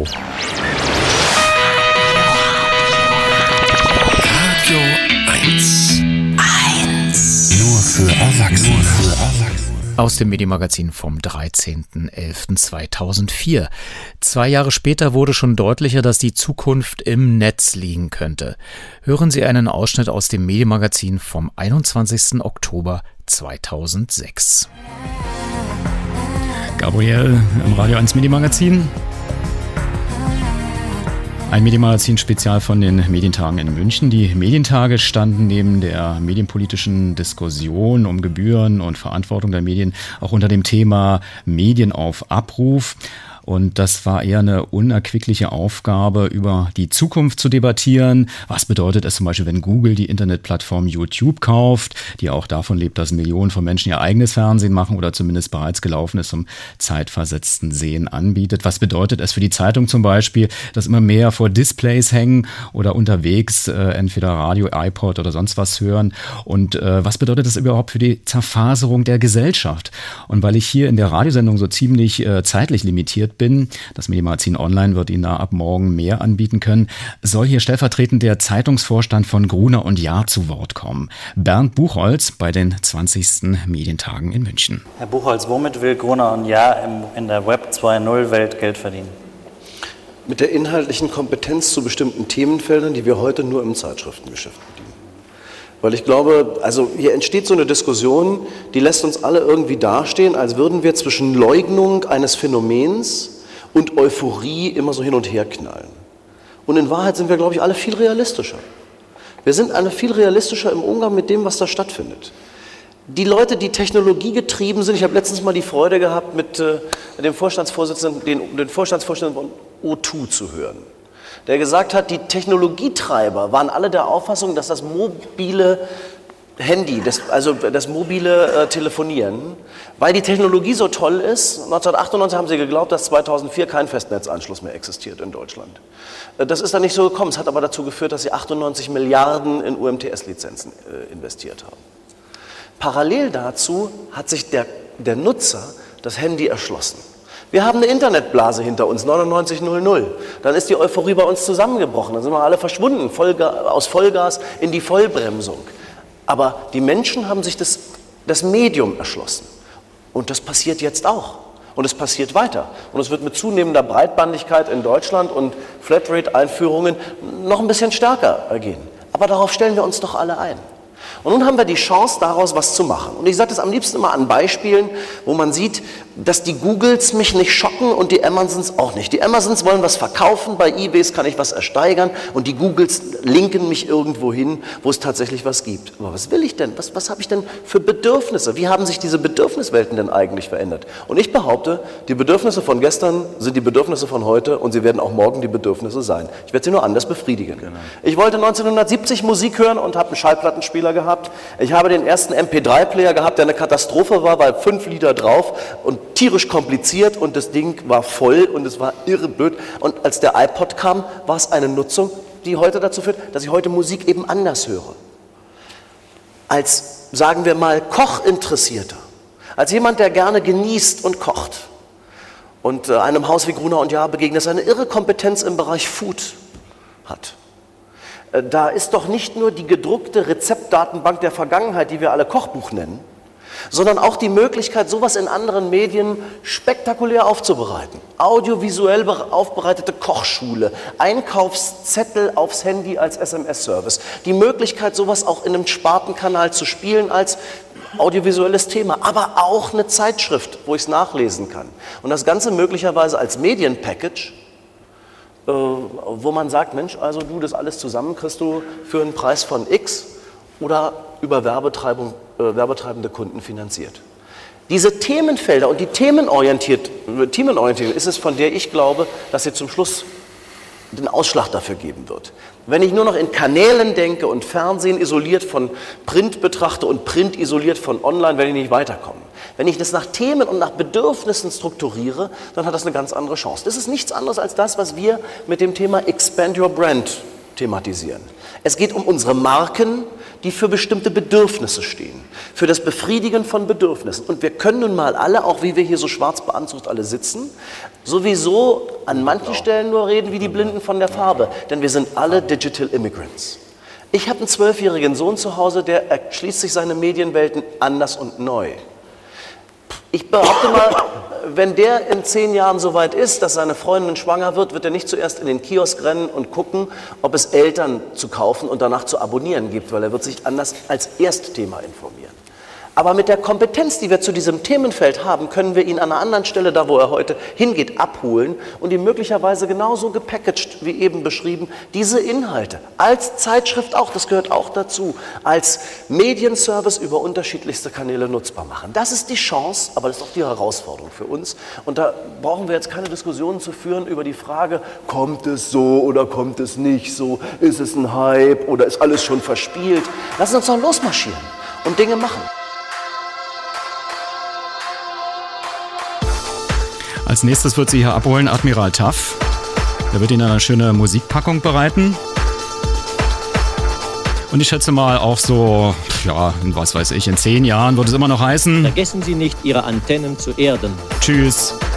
N: Radio 1. Nur für Erwachsene.
M: Aus dem Medienmagazin vom 13.11.2004. 2 Jahre später wurde schon deutlicher, dass die Zukunft im Netz liegen könnte. Hören Sie einen Ausschnitt aus dem Medienmagazin vom 21. Oktober 2006. Gabriel im Radio 1 Medienmagazin. Ein Medienmagazin-Spezial von den Medientagen in München. Die Medientage standen neben der medienpolitischen Diskussion um Gebühren und Verantwortung der Medien auch unter dem Thema Medien auf Abruf. Und das war eher eine unerquickliche Aufgabe, über die Zukunft zu debattieren. Was bedeutet es zum Beispiel, wenn Google die Internetplattform YouTube kauft, die auch davon lebt, dass Millionen von Menschen ihr eigenes Fernsehen machen oder zumindest bereits gelaufenes zum zeitversetzten Sehen anbietet? Was bedeutet es für die Zeitung zum Beispiel, dass immer mehr vor Displays hängen oder unterwegs entweder Radio, iPod oder sonst was hören? Und was bedeutet das überhaupt für die Zerfaserung der Gesellschaft? Und weil ich hier in der Radiosendung so ziemlich zeitlich limitiert bin, das Medienmagazin Online wird Ihnen da ab morgen mehr anbieten können, soll hier stellvertretend der Zeitungsvorstand von Gruner und Jahr zu Wort kommen. Bernd Buchholz bei den 20. Medientagen in München.
R: Herr Buchholz, womit will Gruner und Jahr in der Web 2.0 Welt Geld verdienen?
S: Mit der inhaltlichen Kompetenz zu bestimmten Themenfeldern, die wir heute nur im Zeitschriftengeschäft bedienen. Weil ich glaube, also hier entsteht so eine Diskussion, die lässt uns alle irgendwie dastehen, als würden wir zwischen Leugnung eines Phänomens und Euphorie immer so hin und her knallen. Und in Wahrheit sind wir, glaube ich, alle viel realistischer. Wir sind viel realistischer im Umgang mit dem, was da stattfindet. Die Leute, die technologiegetrieben sind, ich habe letztens mal die Freude gehabt, mit dem Vorstandsvorsitzenden, den Vorstandsvorsitzenden von O2 zu hören, der gesagt hat, die Technologietreiber waren alle der Auffassung, dass das mobile Handy, das mobile Telefonieren, weil die Technologie so toll ist, 1998 haben sie geglaubt, dass 2004 kein Festnetzanschluss mehr existiert in Deutschland. Das ist dann nicht so gekommen, es hat aber dazu geführt, dass sie 98 Milliarden in UMTS-Lizenzen investiert haben. Parallel dazu hat sich der Nutzer das Handy erschlossen. Wir haben eine Internetblase hinter uns, 99.00. Dann ist die Euphorie bei uns zusammengebrochen, dann sind wir alle verschwunden, aus Vollgas in die Vollbremsung. Aber die Menschen haben sich das Medium erschlossen. Und das passiert jetzt auch. Und es passiert weiter. Und es wird mit zunehmender Breitbandigkeit in Deutschland und Flatrate-Einführungen noch ein bisschen stärker gehen. Aber darauf stellen wir uns doch alle ein. Und nun haben wir die Chance, daraus was zu machen. Und ich sage das am liebsten immer an Beispielen, wo man sieht, dass die Googles mich nicht schocken und die Amazons auch nicht. Die Amazons wollen was verkaufen, bei eBays kann ich was ersteigern und die Googles linken mich irgendwo hin, wo es tatsächlich was gibt. Aber was will ich denn? Was habe ich denn für Bedürfnisse? Wie haben sich diese Bedürfniswelten denn eigentlich verändert? Und ich behaupte, die Bedürfnisse von gestern sind die Bedürfnisse von heute und sie werden auch morgen die Bedürfnisse sein. Ich werde sie nur anders befriedigen. Genau. Ich wollte 1970 Musik hören und habe einen Schallplattenspieler gehabt. Ich habe den ersten MP3-Player gehabt, der eine Katastrophe war, weil 5 Lieder drauf und tierisch kompliziert und das Ding war voll und es war irre blöd. Und als der iPod kam, war es eine Nutzung, die heute dazu führt, dass ich heute Musik eben anders höre. Als, sagen wir mal, Kochinteressierter, als jemand, der gerne genießt und kocht und einem Haus wie Gruner und Jahr begegnet, das eine irre Kompetenz im Bereich Food hat. Da ist doch nicht nur die gedruckte Rezeptdatenbank der Vergangenheit, die wir alle Kochbuch nennen, sondern auch die Möglichkeit, sowas in anderen Medien spektakulär aufzubereiten. Audiovisuell aufbereitete Kochschule, Einkaufszettel aufs Handy als SMS-Service, die Möglichkeit, sowas auch in einem Spartenkanal zu spielen als audiovisuelles Thema, aber auch eine Zeitschrift, wo ich es nachlesen kann. Und das Ganze möglicherweise als Medienpackage, wo man sagt, Mensch, also du, das alles zusammen kriegst du für einen Preis von X oder über werbetreibende Kunden finanziert. Diese Themenfelder und die Themenorientierung ist es, von der ich glaube, dass sie zum Schluss den Ausschlag dafür geben wird. Wenn ich nur noch in Kanälen denke und Fernsehen isoliert von Print betrachte und Print isoliert von Online, werde ich nicht weiterkommen. Wenn ich das nach Themen und nach Bedürfnissen strukturiere, dann hat das eine ganz andere Chance. Das ist nichts anderes als das, was wir mit dem Thema Expand Your Brand thematisieren. Es geht um unsere Marken, die für bestimmte Bedürfnisse stehen, für das Befriedigen von Bedürfnissen. Und wir können nun mal alle, auch wie wir hier so schwarz beanzugt alle sitzen, sowieso an manchen Stellen nur reden wie die Blinden von der Farbe, denn wir sind alle Digital Immigrants. Ich habe einen 12-jährigen Sohn zu Hause, der erschließt sich seine Medienwelten anders und neu. Ich behaupte mal, wenn der in 10 Jahren so weit ist, dass seine Freundin schwanger wird, wird er nicht zuerst in den Kiosk rennen und gucken, ob es Eltern zu kaufen und danach zu abonnieren gibt, weil er wird sich anders als Erstthema informieren. Aber mit der Kompetenz, die wir zu diesem Themenfeld haben, können wir ihn an einer anderen Stelle, da wo er heute hingeht, abholen und ihm möglicherweise genauso gepackaged, wie eben beschrieben, diese Inhalte als Zeitschrift auch, das gehört auch dazu, als Medienservice über unterschiedlichste Kanäle nutzbar machen. Das ist die Chance, aber das ist auch die Herausforderung für uns. Und da brauchen wir jetzt keine Diskussionen zu führen über die Frage, kommt es so oder kommt es nicht so, ist es ein Hype oder ist alles schon verspielt. Lass uns doch losmarschieren und Dinge machen.
D: Als nächstes wird sie hier abholen Admiral Taff. Der wird Ihnen eine schöne Musikpackung bereiten. Und ich schätze mal auch so, ja, was weiß ich, in 10 Jahren wird es immer noch heißen.
E: Vergessen Sie nicht, Ihre Antennen zu erden.
D: Tschüss.